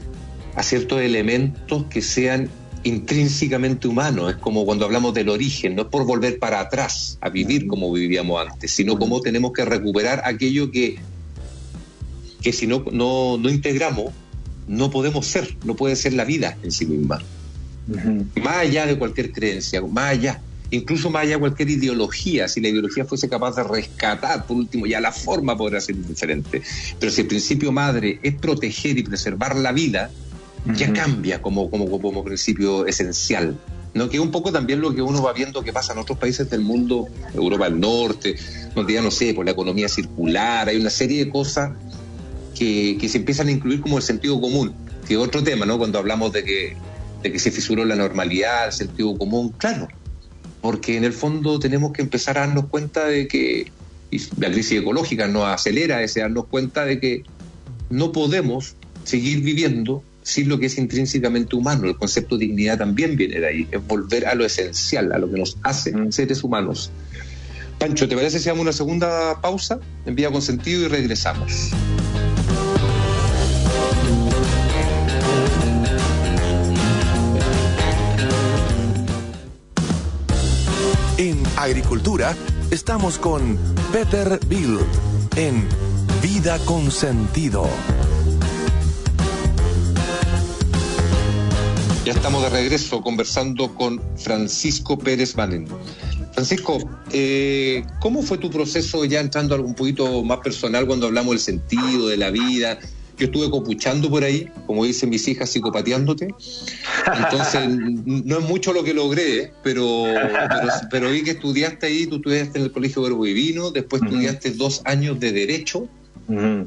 a ciertos elementos que sean intrínsecamente humanos. Es como cuando hablamos del origen, no es por volver para atrás a vivir como vivíamos antes, sino cómo tenemos que recuperar aquello que, que si no, no, no integramos, no podemos ser, no puede ser la vida en sí misma. Uh-huh. Más allá de cualquier creencia, más allá, incluso más allá de cualquier ideología, si la ideología fuese capaz de rescatar, por último, ya la forma podrá ser diferente, pero si el principio madre es proteger y preservar la vida, uh-huh. ya cambia como, como, como principio esencial, ¿no? Que es un poco también lo que uno va viendo que pasa en otros países del mundo, Europa del Norte, donde ya no sé, por la economía circular, hay una serie de cosas que, que se empiezan a incluir como el sentido común, que es otro tema, ¿no? Cuando hablamos de que de que se fisuró la normalidad, el sentido común, claro, porque en el fondo tenemos que empezar a darnos cuenta de que, y la crisis ecológica nos acelera ese darnos cuenta de que no podemos seguir viviendo sin lo que es intrínsecamente humano. El concepto de dignidad también viene de ahí, es volver a lo esencial, a lo que nos hace seres humanos. Pancho, ¿te parece si hacemos una segunda pausa? Envía con sentido y regresamos. En Agricultura estamos con Peter Bild en Vida con Sentido. Ya estamos de regreso conversando con Francisco Pérez Bannon. Francisco, eh, ¿cómo fue tu proceso, ya entrando a algo un poquito más personal, cuando hablamos del sentido, de la vida? Yo estuve copuchando por ahí, como dicen mis hijas, psicopateándote. Entonces, no es mucho lo que logré, pero, pero, pero vi que estudiaste ahí, tú estudiaste en el Colegio Verbo Divino, después uh-huh. estudiaste dos años de Derecho, uh-huh.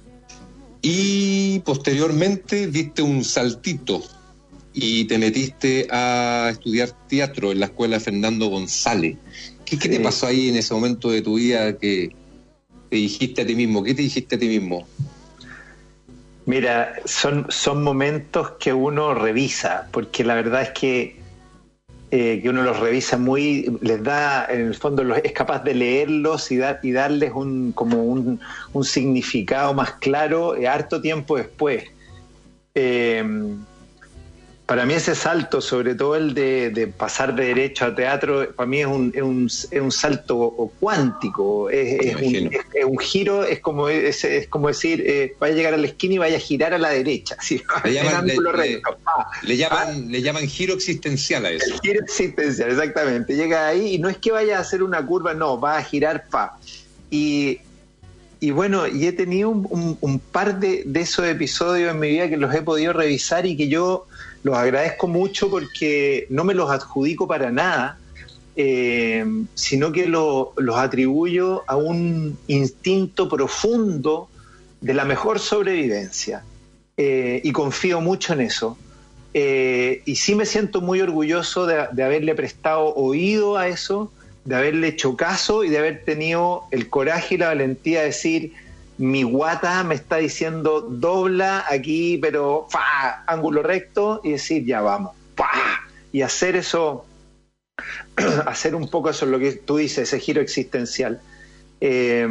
y posteriormente diste un saltito y te metiste a estudiar teatro en la escuela Fernando González. ¿Qué, qué sí. te pasó ahí en ese momento de tu vida que te dijiste a ti mismo? ¿Qué te dijiste a ti mismo? Mira, son, son momentos que uno revisa, porque la verdad es que, eh, que uno los revisa muy, les da, en el fondo los, es capaz de leerlos y, dar, y darles un, como un, un significado más claro eh, harto tiempo después. Eh, Para mí ese salto, sobre todo el de, de pasar de Derecho a teatro, para mí es un, es un, es un salto cuántico, es, es, un, es, es un giro, es como, es, es como decir, eh, vaya a llegar a la esquina y vaya a girar a la derecha. ¿Sí? Le, llaman, le, le, ah, le, llaman, ah, le llaman giro existencial a eso. El giro existencial, exactamente. Llega ahí y no es que vaya a hacer una curva, no, va a girar, pa. Y... Y bueno, y he tenido un, un, un par de, de esos episodios en mi vida que los he podido revisar y que yo los agradezco mucho porque no me los adjudico para nada, eh, sino que lo, los atribuyo a un instinto profundo de la mejor sobrevivencia. Eh, y confío mucho en eso. Eh, y sí me siento muy orgulloso de, de haberle prestado oído a eso, de haberle hecho caso y de haber tenido el coraje y la valentía de decir, mi guata me está diciendo dobla aquí, pero ¡fa! Ángulo recto, y decir ya vamos, ¡fa! Y hacer eso, hacer un poco eso, lo que tú dices, ese giro existencial. Eh,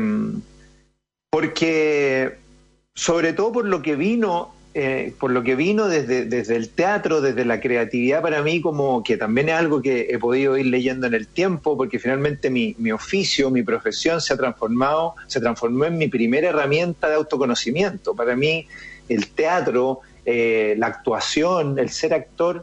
porque sobre todo por lo que vino Eh, por lo que vino desde, desde el teatro, desde la creatividad, para mí, como que también es algo que he podido ir leyendo en el tiempo, porque finalmente mi, mi oficio, mi profesión se ha transformado, se transformó en mi primera herramienta de autoconocimiento. Para mí el teatro, eh, la actuación, el ser actor,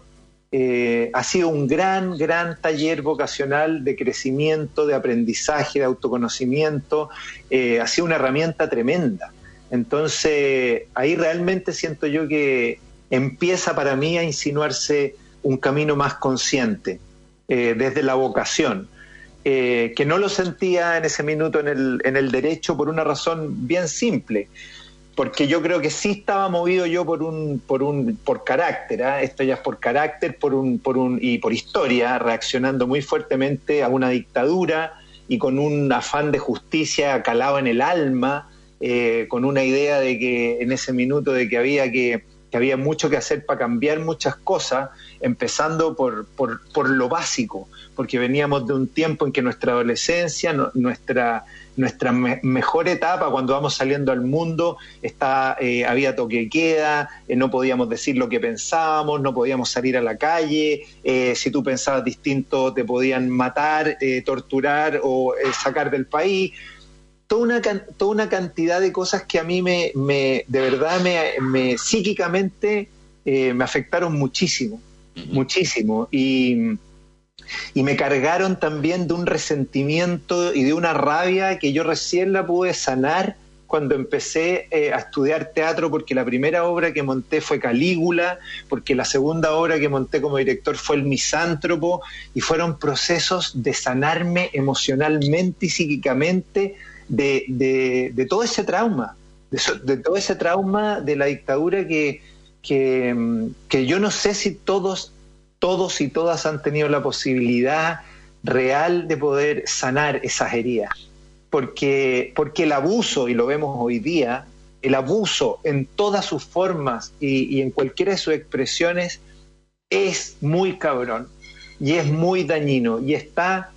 eh, ha sido un gran, gran taller vocacional de crecimiento, de aprendizaje, de autoconocimiento, eh, ha sido una herramienta tremenda. Entonces, ahí realmente siento yo que empieza para mí a insinuarse un camino más consciente, eh, desde la vocación, eh, que no lo sentía en ese minuto en el, en el Derecho por una razón bien simple, porque yo creo que sí estaba movido yo por un por un por carácter, ¿eh? Esto ya es por carácter, por un por un y por historia, reaccionando muy fuertemente a una dictadura y con un afán de justicia calado en el alma. Eh, con una idea de que en ese minuto de que había que, que había mucho que hacer para cambiar muchas cosas, empezando por, por, por lo básico, porque veníamos de un tiempo en que nuestra adolescencia, no, nuestra, nuestra me, mejor etapa cuando vamos saliendo al mundo, está, eh, había toque de queda, eh, no podíamos decir lo que pensábamos, no podíamos salir a la calle, eh, si tú pensabas distinto te podían matar, eh, torturar o eh, sacar del país. Toda una, toda una cantidad de cosas que a mí me, me de verdad me, me psíquicamente eh, me afectaron muchísimo, muchísimo, y, y me cargaron también de un resentimiento y de una rabia que yo recién la pude sanar cuando empecé eh, a estudiar teatro, porque la primera obra que monté fue Calígula, porque la segunda obra que monté como director fue El Misántropo, y fueron procesos de sanarme emocionalmente y psíquicamente De, de, de todo ese trauma, de, so, de todo ese trauma de la dictadura que, que, que yo no sé si todos, todos y todas han tenido la posibilidad real de poder sanar esas heridas, porque, porque el abuso, y lo vemos hoy día, el abuso en todas sus formas y, y en cualquiera de sus expresiones es muy cabrón y es muy dañino y está...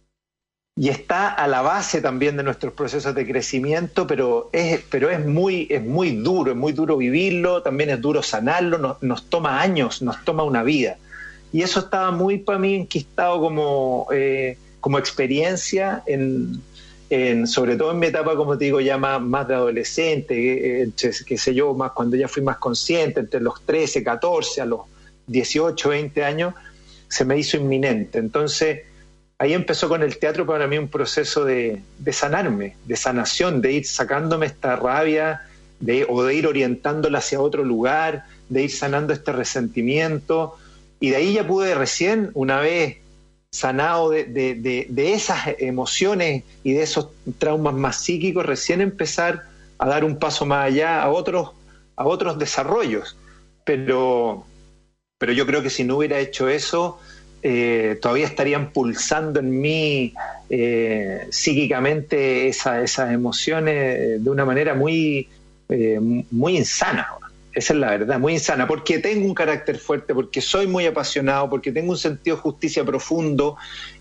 y está a la base también de nuestros procesos de crecimiento, pero es, pero es muy, es muy duro, es muy duro vivirlo, también es duro sanarlo, nos, nos toma años, nos toma una vida. Y eso estaba muy para mí enquistado como, eh, como experiencia, en, en, sobre todo en mi etapa, como te digo, ya más, más de adolescente, eh, qué sé yo, más cuando ya fui más consciente, entre los trece, catorce, a los dieciocho, veinte años, se me hizo inminente. Entonces, ahí empezó con el teatro para mí un proceso de, de sanarme, de sanación, de ir sacándome esta rabia, de, o de ir orientándola hacia otro lugar, de ir sanando este resentimiento. Y de ahí ya pude recién, una vez sanado de, de, de, de esas emociones y de esos traumas más psíquicos, recién empezar a dar un paso más allá a otros, a otros desarrollos. Pero, pero yo creo que si no hubiera hecho eso, eh, todavía estarían pulsando en mí eh, psíquicamente esa, esas emociones de una manera muy, eh, muy insana. Esa es la verdad, muy insana, porque tengo un carácter fuerte, porque soy muy apasionado, porque tengo un sentido de justicia profundo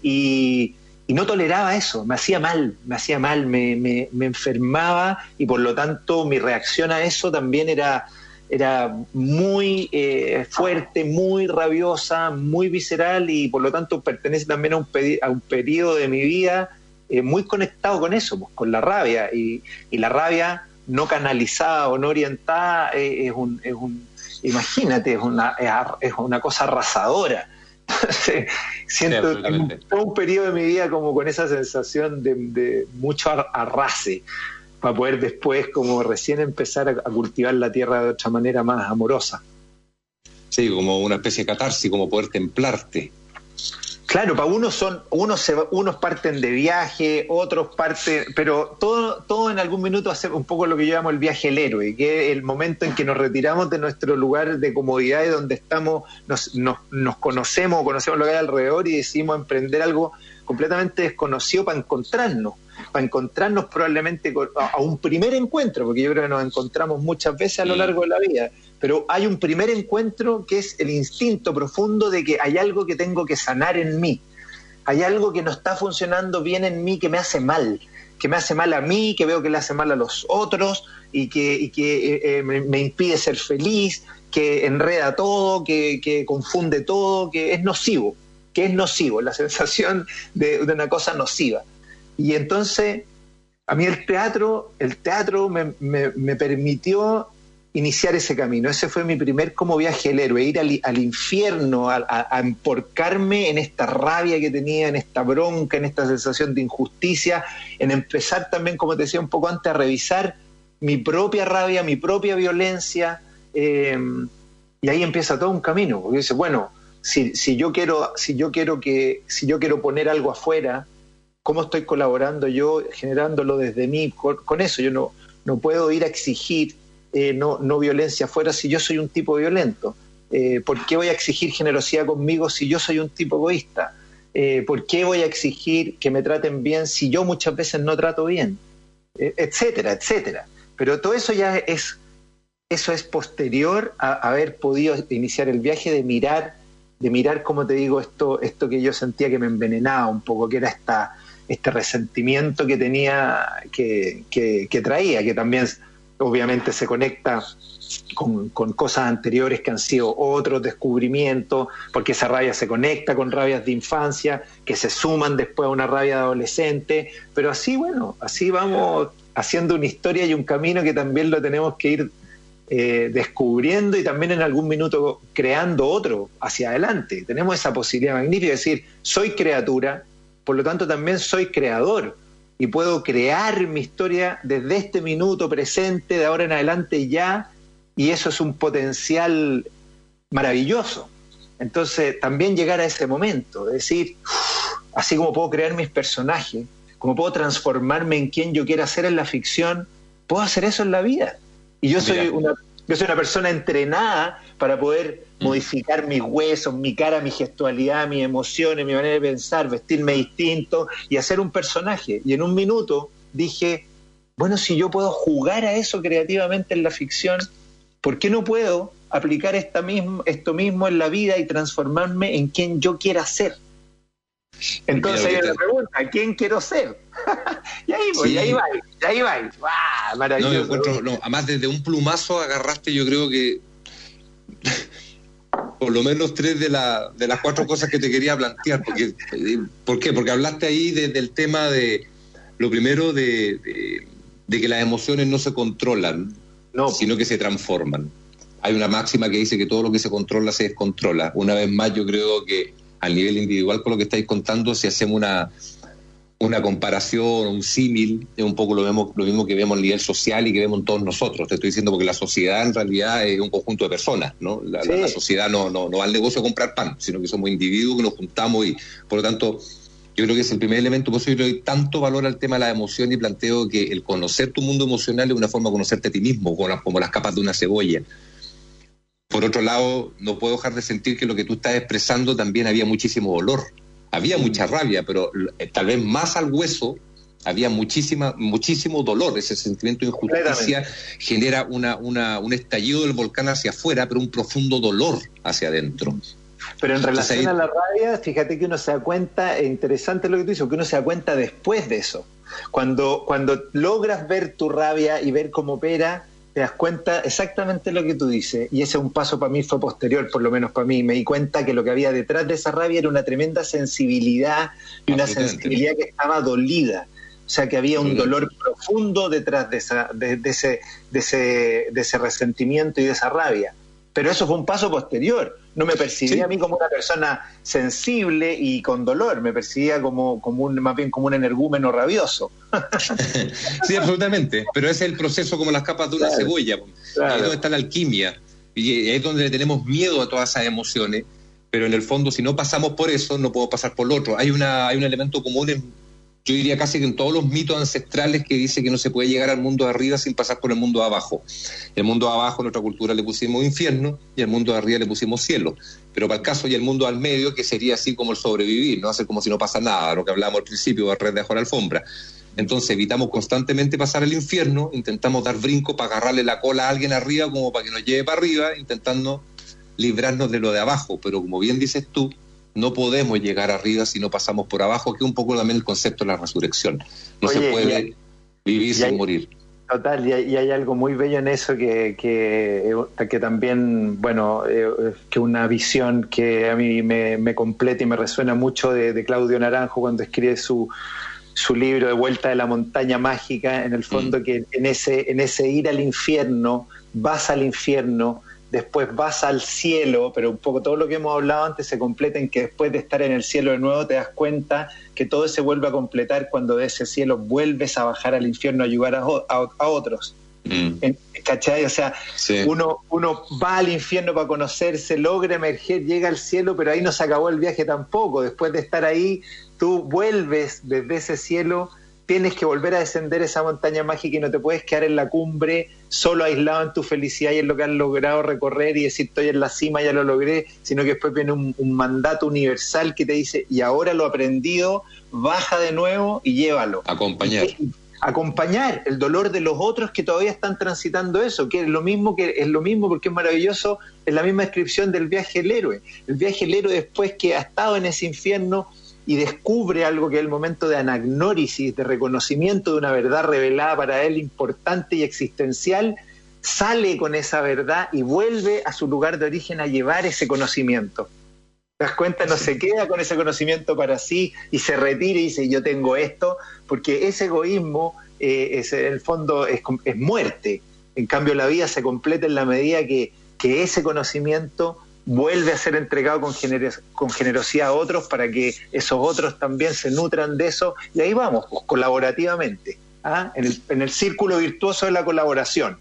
y, y no toleraba eso, me hacía mal, me hacía mal, me, me, me enfermaba y por lo tanto mi reacción a eso también era, era muy eh, fuerte, muy rabiosa, muy visceral y por lo tanto pertenece también a un, pedi- a un periodo de mi vida eh, muy conectado con eso, pues, con la rabia y, y la rabia no canalizada o no orientada eh, es, un, es un, imagínate, es una, es una cosa arrasadora. Entonces, siento sí, un, todo un periodo de mi vida como con esa sensación de, de mucho arrase, para poder después como recién empezar a, a cultivar la tierra de otra manera más amorosa. Sí, como una especie de catarsis, como poder templarte. Claro, para unos son, unos se, unos parten de viaje, otros parten, pero todo, todo en algún minuto hace un poco lo que yo llamo el viaje del héroe, que es el momento en que nos retiramos de nuestro lugar de comodidad y donde estamos, nos, nos, nos conocemos, conocemos lo que hay alrededor y decidimos emprender algo completamente desconocido para encontrarnos, para encontrarnos probablemente a, a un primer encuentro, porque yo creo que nos encontramos muchas veces a lo largo de la vida, pero hay un primer encuentro que es el instinto profundo de que hay algo que tengo que sanar en mí, hay algo que no está funcionando bien en mí, que me hace mal, que me hace mal a mí, que veo que le hace mal a los otros y que, y que eh, eh, me, me impide ser feliz, que enreda todo, que, que confunde todo, que es nocivo, que es nocivo, la sensación de, de una cosa nociva. Y entonces, a mí el teatro, el teatro me, me, me permitió iniciar ese camino. Ese fue mi primer como viaje al héroe, ir al, al infierno, a, a, a emporcarme en esta rabia que tenía, en esta bronca, en esta sensación de injusticia, en empezar también, como te decía un poco antes, a revisar mi propia rabia, mi propia violencia, eh, y ahí empieza todo un camino, porque dice, bueno, si, si yo quiero, si yo quiero que, si yo quiero poner algo afuera, ¿cómo estoy colaborando yo, generándolo desde mí? Con, con eso yo no, no puedo ir a exigir eh, no, no violencia afuera si yo soy un tipo violento. Eh, ¿Por qué voy a exigir generosidad conmigo si yo soy un tipo egoísta? Eh, ¿Por qué voy a exigir que me traten bien si yo muchas veces no trato bien? Eh, etcétera, etcétera. Pero todo eso ya es, eso es posterior a haber podido iniciar el viaje de mirar, de mirar, como te digo, esto, esto que yo sentía que me envenenaba un poco, que era esta, este resentimiento que tenía, que, que, que traía, que también obviamente se conecta con, con cosas anteriores que han sido otros descubrimientos, porque esa rabia se conecta con rabias de infancia, que se suman después a una rabia de adolescente, pero así, bueno, así vamos haciendo una historia y un camino que también lo tenemos que ir eh, descubriendo y también en algún minuto creando otro hacia adelante. Tenemos esa posibilidad magnífica de decir, soy criatura, por lo tanto también soy creador, y puedo crear mi historia desde este minuto presente, de ahora en adelante ya, y eso es un potencial maravilloso. Entonces, también llegar a ese momento, de decir, así como puedo crear mis personajes, como puedo transformarme en quien yo quiera ser en la ficción, puedo hacer eso en la vida. Y yo soy una, yo soy una persona entrenada para poder mm. modificar mis huesos, mi cara, mi gestualidad, mis emociones, mi manera de pensar, vestirme distinto y hacer un personaje. Y en un minuto dije, bueno, si yo puedo jugar a eso creativamente en la ficción, ¿por qué no puedo aplicar esta mismo, esto mismo en la vida y transformarme en quien yo quiera ser? Entonces hay una pregunta, ¿quién quiero ser? y ahí voy, sí. y ahí va, y ahí va. ¡Wow! Maravilloso. No, yo encuentro, no, además desde un plumazo agarraste, yo creo que por lo menos tres de, la, de las cuatro cosas que te quería plantear. Porque, ¿Por qué? Porque hablaste ahí de, del tema de, lo primero, de, de, de que las emociones no se controlan, no. sino que se transforman. hay una máxima que dice que todo lo que se controla se descontrola. Una vez más, yo creo que al nivel individual, con lo que estáis contando, si hacemos una, una comparación, un símil, es un poco lo, vemos, lo mismo que vemos a nivel social y que vemos en todos nosotros. Te estoy diciendo porque la sociedad en realidad es un conjunto de personas, ¿no? La, sí. la, la sociedad no, no, no va al negocio a comprar pan, sino que somos individuos que nos juntamos y, por lo tanto, yo creo que es el primer elemento. Por eso yo le doy tanto valor al tema de la emoción y planteo que el conocer tu mundo emocional es una forma de conocerte a ti mismo, como las, como las capas de una cebolla. Por otro lado, no puedo dejar de sentir que lo que tú estás expresando también había muchísimo dolor, había mucha rabia, pero eh, tal vez más al hueso había muchísima, muchísimo dolor. Ese sentimiento de injusticia genera una, una, un estallido del volcán hacia afuera, pero un profundo dolor hacia adentro. Pero en relación Entonces, ahí... a la rabia, fíjate que uno se da cuenta, es interesante lo que tú dices, que uno se da cuenta después de eso. Cuando, cuando logras ver tu rabia y ver cómo opera, te das cuenta exactamente lo que tú dices, y ese un paso para mí fue posterior, por lo menos para mí. Me di cuenta que lo que había detrás de esa rabia era una tremenda sensibilidad y una sensibilidad que estaba dolida, o sea que había un dolor profundo detrás de, esa, de, de, ese, de, ese, de ese resentimiento y de esa rabia. Pero eso fue un paso posterior. No me percibía sí. a mí como una persona sensible y con dolor, me percibía como, como un, más bien como un energúmeno rabioso. Sí, absolutamente, pero ese es el proceso como las capas de una claro, cebolla. Claro. Ahí es donde está la alquimia, y ahí es donde le tenemos miedo a todas esas emociones, pero en el fondo si no pasamos por eso, no puedo pasar por lo otro. Hay, una, hay un elemento común en, yo diría casi que en todos los mitos ancestrales, que dice que no se puede llegar al mundo de arriba sin pasar por el mundo de abajo. El mundo de abajo en nuestra cultura le pusimos infierno y el mundo de arriba le pusimos cielo. Pero para el caso y el mundo al medio, que sería así como el sobrevivir, no hacer como si no pasa nada, lo que hablábamos al principio, barrer debajo de la alfombra. Entonces evitamos constantemente pasar el infierno, intentamos dar brinco para agarrarle la cola a alguien arriba como para que nos lleve para arriba, intentando librarnos de lo de abajo. Pero como bien dices tú, no podemos llegar arriba si no pasamos por abajo, que es un poco también el concepto de la resurrección. No Oye, se puede hay, vivir sin hay, morir. Total, y hay, y hay algo muy bello en eso que, que, que también, bueno, eh, que una visión que a mí me, me completa y me resuena mucho de, de Claudio Naranjo cuando escribe su, su libro de Vuelta de la Montaña Mágica, en el fondo mm. que en ese, en ese ir al infierno, vas al infierno, después vas al cielo, pero un poco todo lo que hemos hablado antes se completa en que después de estar en el cielo de nuevo te das cuenta que todo se vuelve a completar cuando de ese cielo vuelves a bajar al infierno a ayudar a, a, a otros. Mm. ¿Cachai? O sea, sí. uno, uno va al infierno para conocerse, logra emerger, llega al cielo, pero ahí no se acabó el viaje tampoco. Después de estar ahí, tú vuelves desde ese cielo, tienes que volver a descender esa montaña mágica y no te puedes quedar en la cumbre solo aislado en tu felicidad y en lo que has logrado recorrer y decir estoy en la cima, ya lo logré, sino que después viene un, un mandato universal que te dice y ahora lo aprendido, baja de nuevo y llévalo. Acompañar. Y, acompañar el dolor de los otros que todavía están transitando eso, que es lo mismo, que es lo mismo porque es maravilloso, es la misma descripción del viaje del héroe. El viaje del héroe después que ha estado en ese infierno y descubre algo que es el momento de anagnórisis, de reconocimiento de una verdad revelada para él importante y existencial, sale con esa verdad y vuelve a su lugar de origen a llevar ese conocimiento. ¿Te das cuenta? No se queda con ese conocimiento para sí y se retira y dice yo tengo esto, porque ese egoísmo eh, es, en el fondo es, es muerte. En cambio la vida se completa en la medida que, que ese conocimiento vuelve a ser entregado con, gener- con generosidad a otros para que esos otros también se nutran de eso, y ahí vamos, pues, colaborativamente, ¿ah? en, el, en el círculo virtuoso de la colaboración.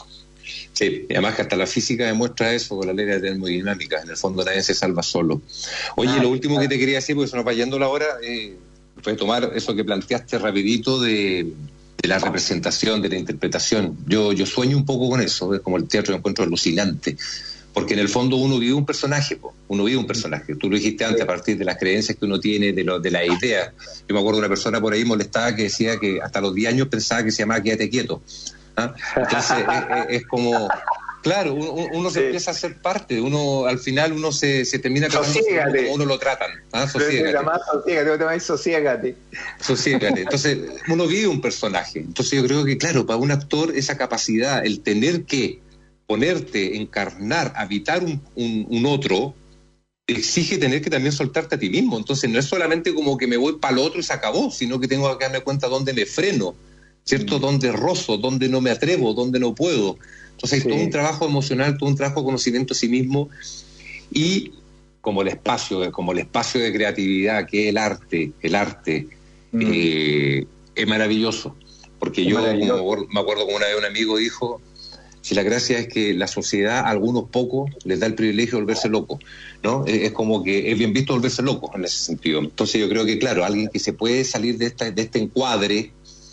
Sí, y además que hasta la física demuestra eso con la ley de termodinámica, en el fondo nadie se salva solo. Oye, ah, lo último claro. que te quería decir, porque se nos va yendo la hora, eh, retomar eso que planteaste rapidito de, de la representación, de la interpretación. Yo, yo sueño un poco con eso, es como el teatro lo encuentro alucinante. Porque en el fondo uno vive un personaje, po. uno vive un personaje. Tú lo dijiste antes, a partir de las creencias que uno tiene, de, lo, de las ideas. Yo me acuerdo de una persona por ahí molestada que decía que hasta los diez años pensaba que se llamaba Quédate Quieto. ¿Ah? Entonces es, es como, claro, uno, uno se sí. empieza a ser parte, uno al final uno se, se termina tratando como uno lo tratan. ¿Ah? Sosiégate. Sosiégate, sosiégate. Sosiégate. Entonces uno vive un personaje. Entonces yo creo que, claro, para un actor esa capacidad, el tener que ponerte, encarnar, habitar un, un, un otro, exige tener que también soltarte a ti mismo. Entonces no es solamente como que me voy para el otro y se acabó, sino que tengo que darme cuenta dónde me freno, ¿cierto? Mm. Dónde rozo, dónde no me atrevo, dónde no puedo. Entonces Sí. hay todo un trabajo emocional, todo un trabajo de conocimiento de sí mismo, y como el espacio, como el espacio de creatividad que es el arte, el arte mm. eh, es maravilloso. Porque es yo maravilloso. Como, me acuerdo como una vez un amigo dijo, si la gracia es que la sociedad a algunos pocos les da el privilegio de volverse locos, ¿no? Es, es como que es bien visto volverse locos en ese sentido. Entonces yo creo que, claro, alguien que se puede salir de, esta, de este encuadre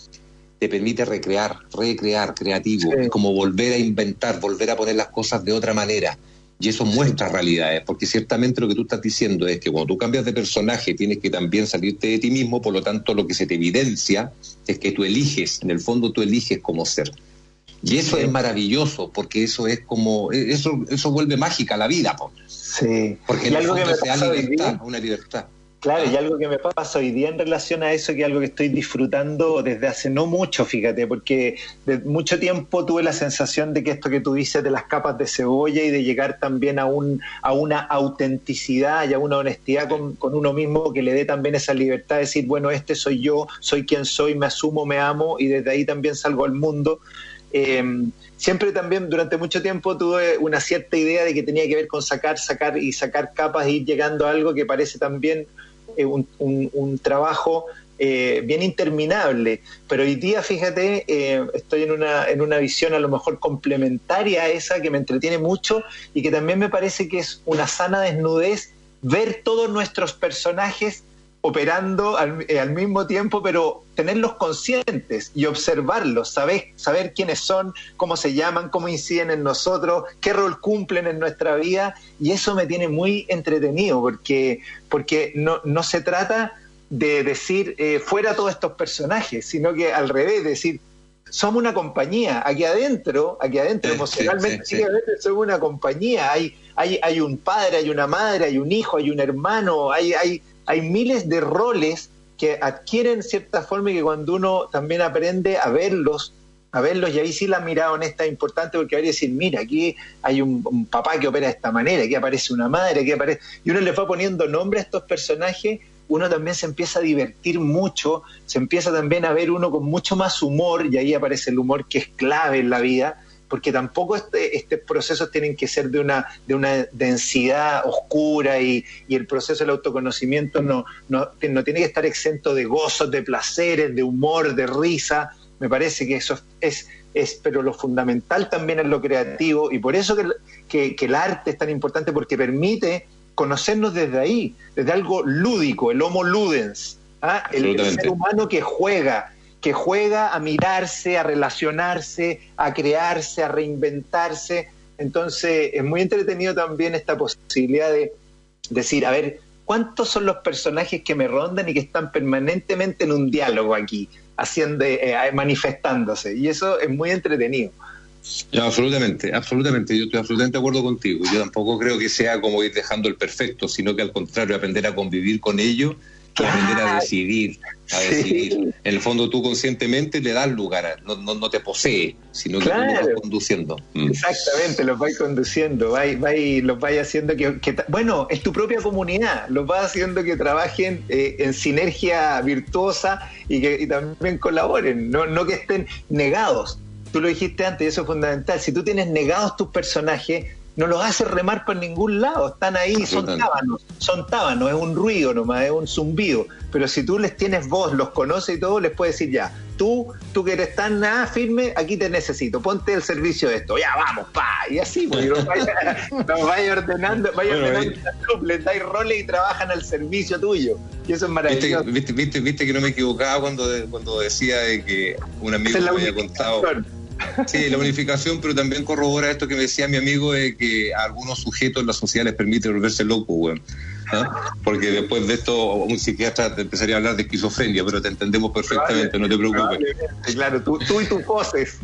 te permite recrear, recrear, creativo, sí. Es como volver a inventar, volver a poner las cosas de otra manera. Y eso muestra realidades, porque ciertamente lo que tú estás diciendo es que cuando tú cambias de personaje tienes que también salirte de ti mismo, por lo tanto lo que se te evidencia es que tú eliges, en el fondo tú eliges cómo ser. Y eso sí. Es maravilloso, porque eso es como, eso, eso vuelve mágica la vida, po. Sí. Porque en el fondo se da libertad, una libertad. Claro, y algo que me pasa hoy día en relación a eso, que es algo que estoy disfrutando desde hace no mucho, fíjate, porque de mucho tiempo tuve la sensación de que esto que tú dices de las capas de cebolla y de llegar también a un a una autenticidad y a una honestidad con, con uno mismo que le dé también esa libertad de decir, bueno, este soy yo, soy quien soy, me asumo, me amo y desde ahí también salgo al mundo. Eh, siempre también durante mucho tiempo tuve una cierta idea de que tenía que ver con sacar, sacar y sacar capas e ir llegando a algo que parece también eh, un, un, un trabajo eh, bien interminable, pero hoy día fíjate, eh, estoy en una, en una visión a lo mejor complementaria a esa que me entretiene mucho y que también me parece que es una sana desnudez ver todos nuestros personajes operando al, eh, al mismo tiempo, pero tenerlos conscientes y observarlos, saber, saber quiénes son, cómo se llaman, cómo inciden en nosotros, qué rol cumplen en nuestra vida, y eso me tiene muy entretenido, porque, porque no, no se trata de decir eh, fuera todos estos personajes, sino que al revés, decir, somos una compañía, aquí adentro, aquí adentro sí, emocionalmente, sí, sí, sí. somos una compañía, hay, hay, hay un padre, hay una madre, hay un hijo, hay un hermano, hay... hay Hay miles de roles que adquieren cierta forma y que cuando uno también aprende a verlos, a verlos, y ahí sí la mirada honesta es importante porque hay que decir, mira, aquí hay un, un papá que opera de esta manera, aquí aparece una madre, aquí aparece... Y uno le va poniendo nombre a estos personajes, uno también se empieza a divertir mucho, se empieza también a ver uno con mucho más humor, y ahí aparece el humor que es clave en la vida, porque tampoco este, estos procesos tienen que ser de una, de una densidad oscura y, y el proceso del autoconocimiento no, no, no tiene que estar exento de gozos, de placeres, de humor, de risa. Me parece que eso es, es pero lo fundamental también es lo creativo, y por eso que, que, que el arte es tan importante, porque permite conocernos desde ahí, desde algo lúdico, el homo ludens, ¿ah? el, el ser humano que juega, que juega a mirarse, a relacionarse, a crearse, a reinventarse. Entonces es muy entretenido también esta posibilidad de decir, a ver, ¿cuántos son los personajes que me rondan y que están permanentemente en un diálogo aquí, haciendo, eh, manifestándose? Y eso es muy entretenido. No, absolutamente, absolutamente, yo estoy absolutamente de acuerdo contigo. Yo tampoco creo que sea como ir dejando el perfecto, sino que al contrario, aprender a convivir con ello, que aprender a decidir, a decidir. Sí. En el fondo tú conscientemente le das lugar, a, no, no, no te posee, sino que claro. Tú los vas conduciendo. Mm. Exactamente, los vas conduciendo, vais, vais, los vais haciendo que, que, bueno, es tu propia comunidad, los vas haciendo que trabajen eh, en sinergia virtuosa y que y también colaboren, no, no que estén negados. Tú lo dijiste antes, y eso es fundamental. Si tú tienes negados tus personajes, no los haces remar por ningún lado, están ahí, son tábanos, son tábanos, es un ruido nomás, es un zumbido, pero si tú les tienes voz, los conoces y todo, les puedes decir ya, tú, tú que eres tan nada firme, aquí te necesito, ponte el servicio de esto, ya vamos, pa, y así, pues, los vaya, los vaya ordenando, vaya bueno, ordenando las club, les dais roles y trabajan al servicio tuyo, y eso es maravilloso. Viste, viste, viste, viste que no me equivocaba cuando, cuando decía de que un amigo me había contado... Sí, la unificación, pero también corrobora esto que me decía mi amigo de que a algunos sujetos en la sociedad les permite volverse locos, güey. ¿Ah? Porque después de esto un psiquiatra te empezaría a hablar de esquizofrenia, pero te entendemos perfectamente, vale, no te preocupes. Vale, claro, tú, tú y tus voces.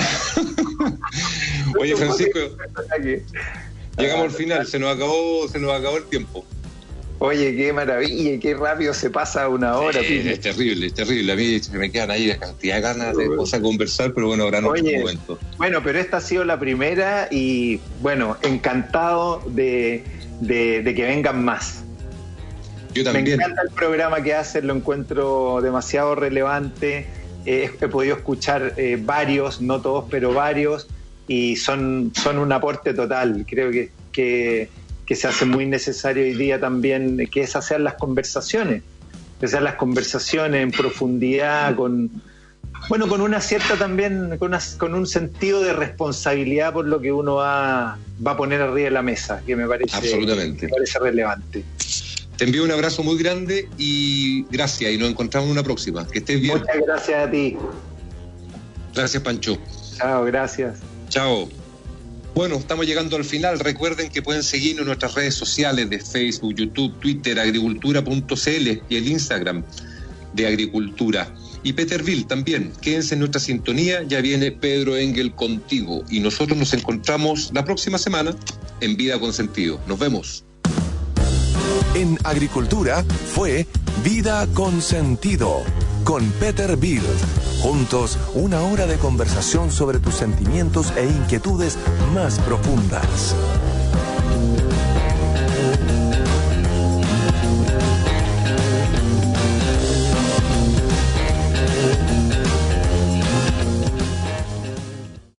Oye, Francisco, llegamos al final, se nos acabó, se nos acabó el tiempo. Oye, qué maravilla, qué rápido se pasa una hora. Sí, es terrible, es terrible. A mí se me quedan ahí la cantidad de ganas de cosas a conversar, pero bueno, ahora no es el momento. Bueno, pero esta ha sido la primera y bueno, encantado de, de, de que vengan más. Yo también. Me encanta el programa que hacen, lo encuentro demasiado relevante. Eh, he podido escuchar eh, varios, no todos, pero varios. y son, son un aporte total. Creo que, que, que se hace muy necesario hoy día también que esas sean las conversaciones, que sean las conversaciones en profundidad, con, bueno, con una cierta también, con, una, con un sentido de responsabilidad por lo que uno va, va a poner arriba de la mesa, que me parece, absolutamente. Me parece relevante. Te envío un abrazo muy grande y gracias, y nos encontramos en una próxima. Que estés bien. Muchas gracias a ti. Gracias, Pancho. Chao, gracias. Chao. Bueno, estamos llegando al final. Recuerden que pueden seguirnos en nuestras redes sociales de Facebook, YouTube, Twitter, agricultura punto c l y el Instagram de Agricultura. Y Peterville también. Quédense en nuestra sintonía. Ya viene Pedro Engel contigo. Y nosotros nos encontramos la próxima semana en Vida con Sentido. Nos vemos. En Agricultura fue Vida con Sentido, con Peter Bild. Juntos, una hora de conversación sobre tus sentimientos e inquietudes más profundas.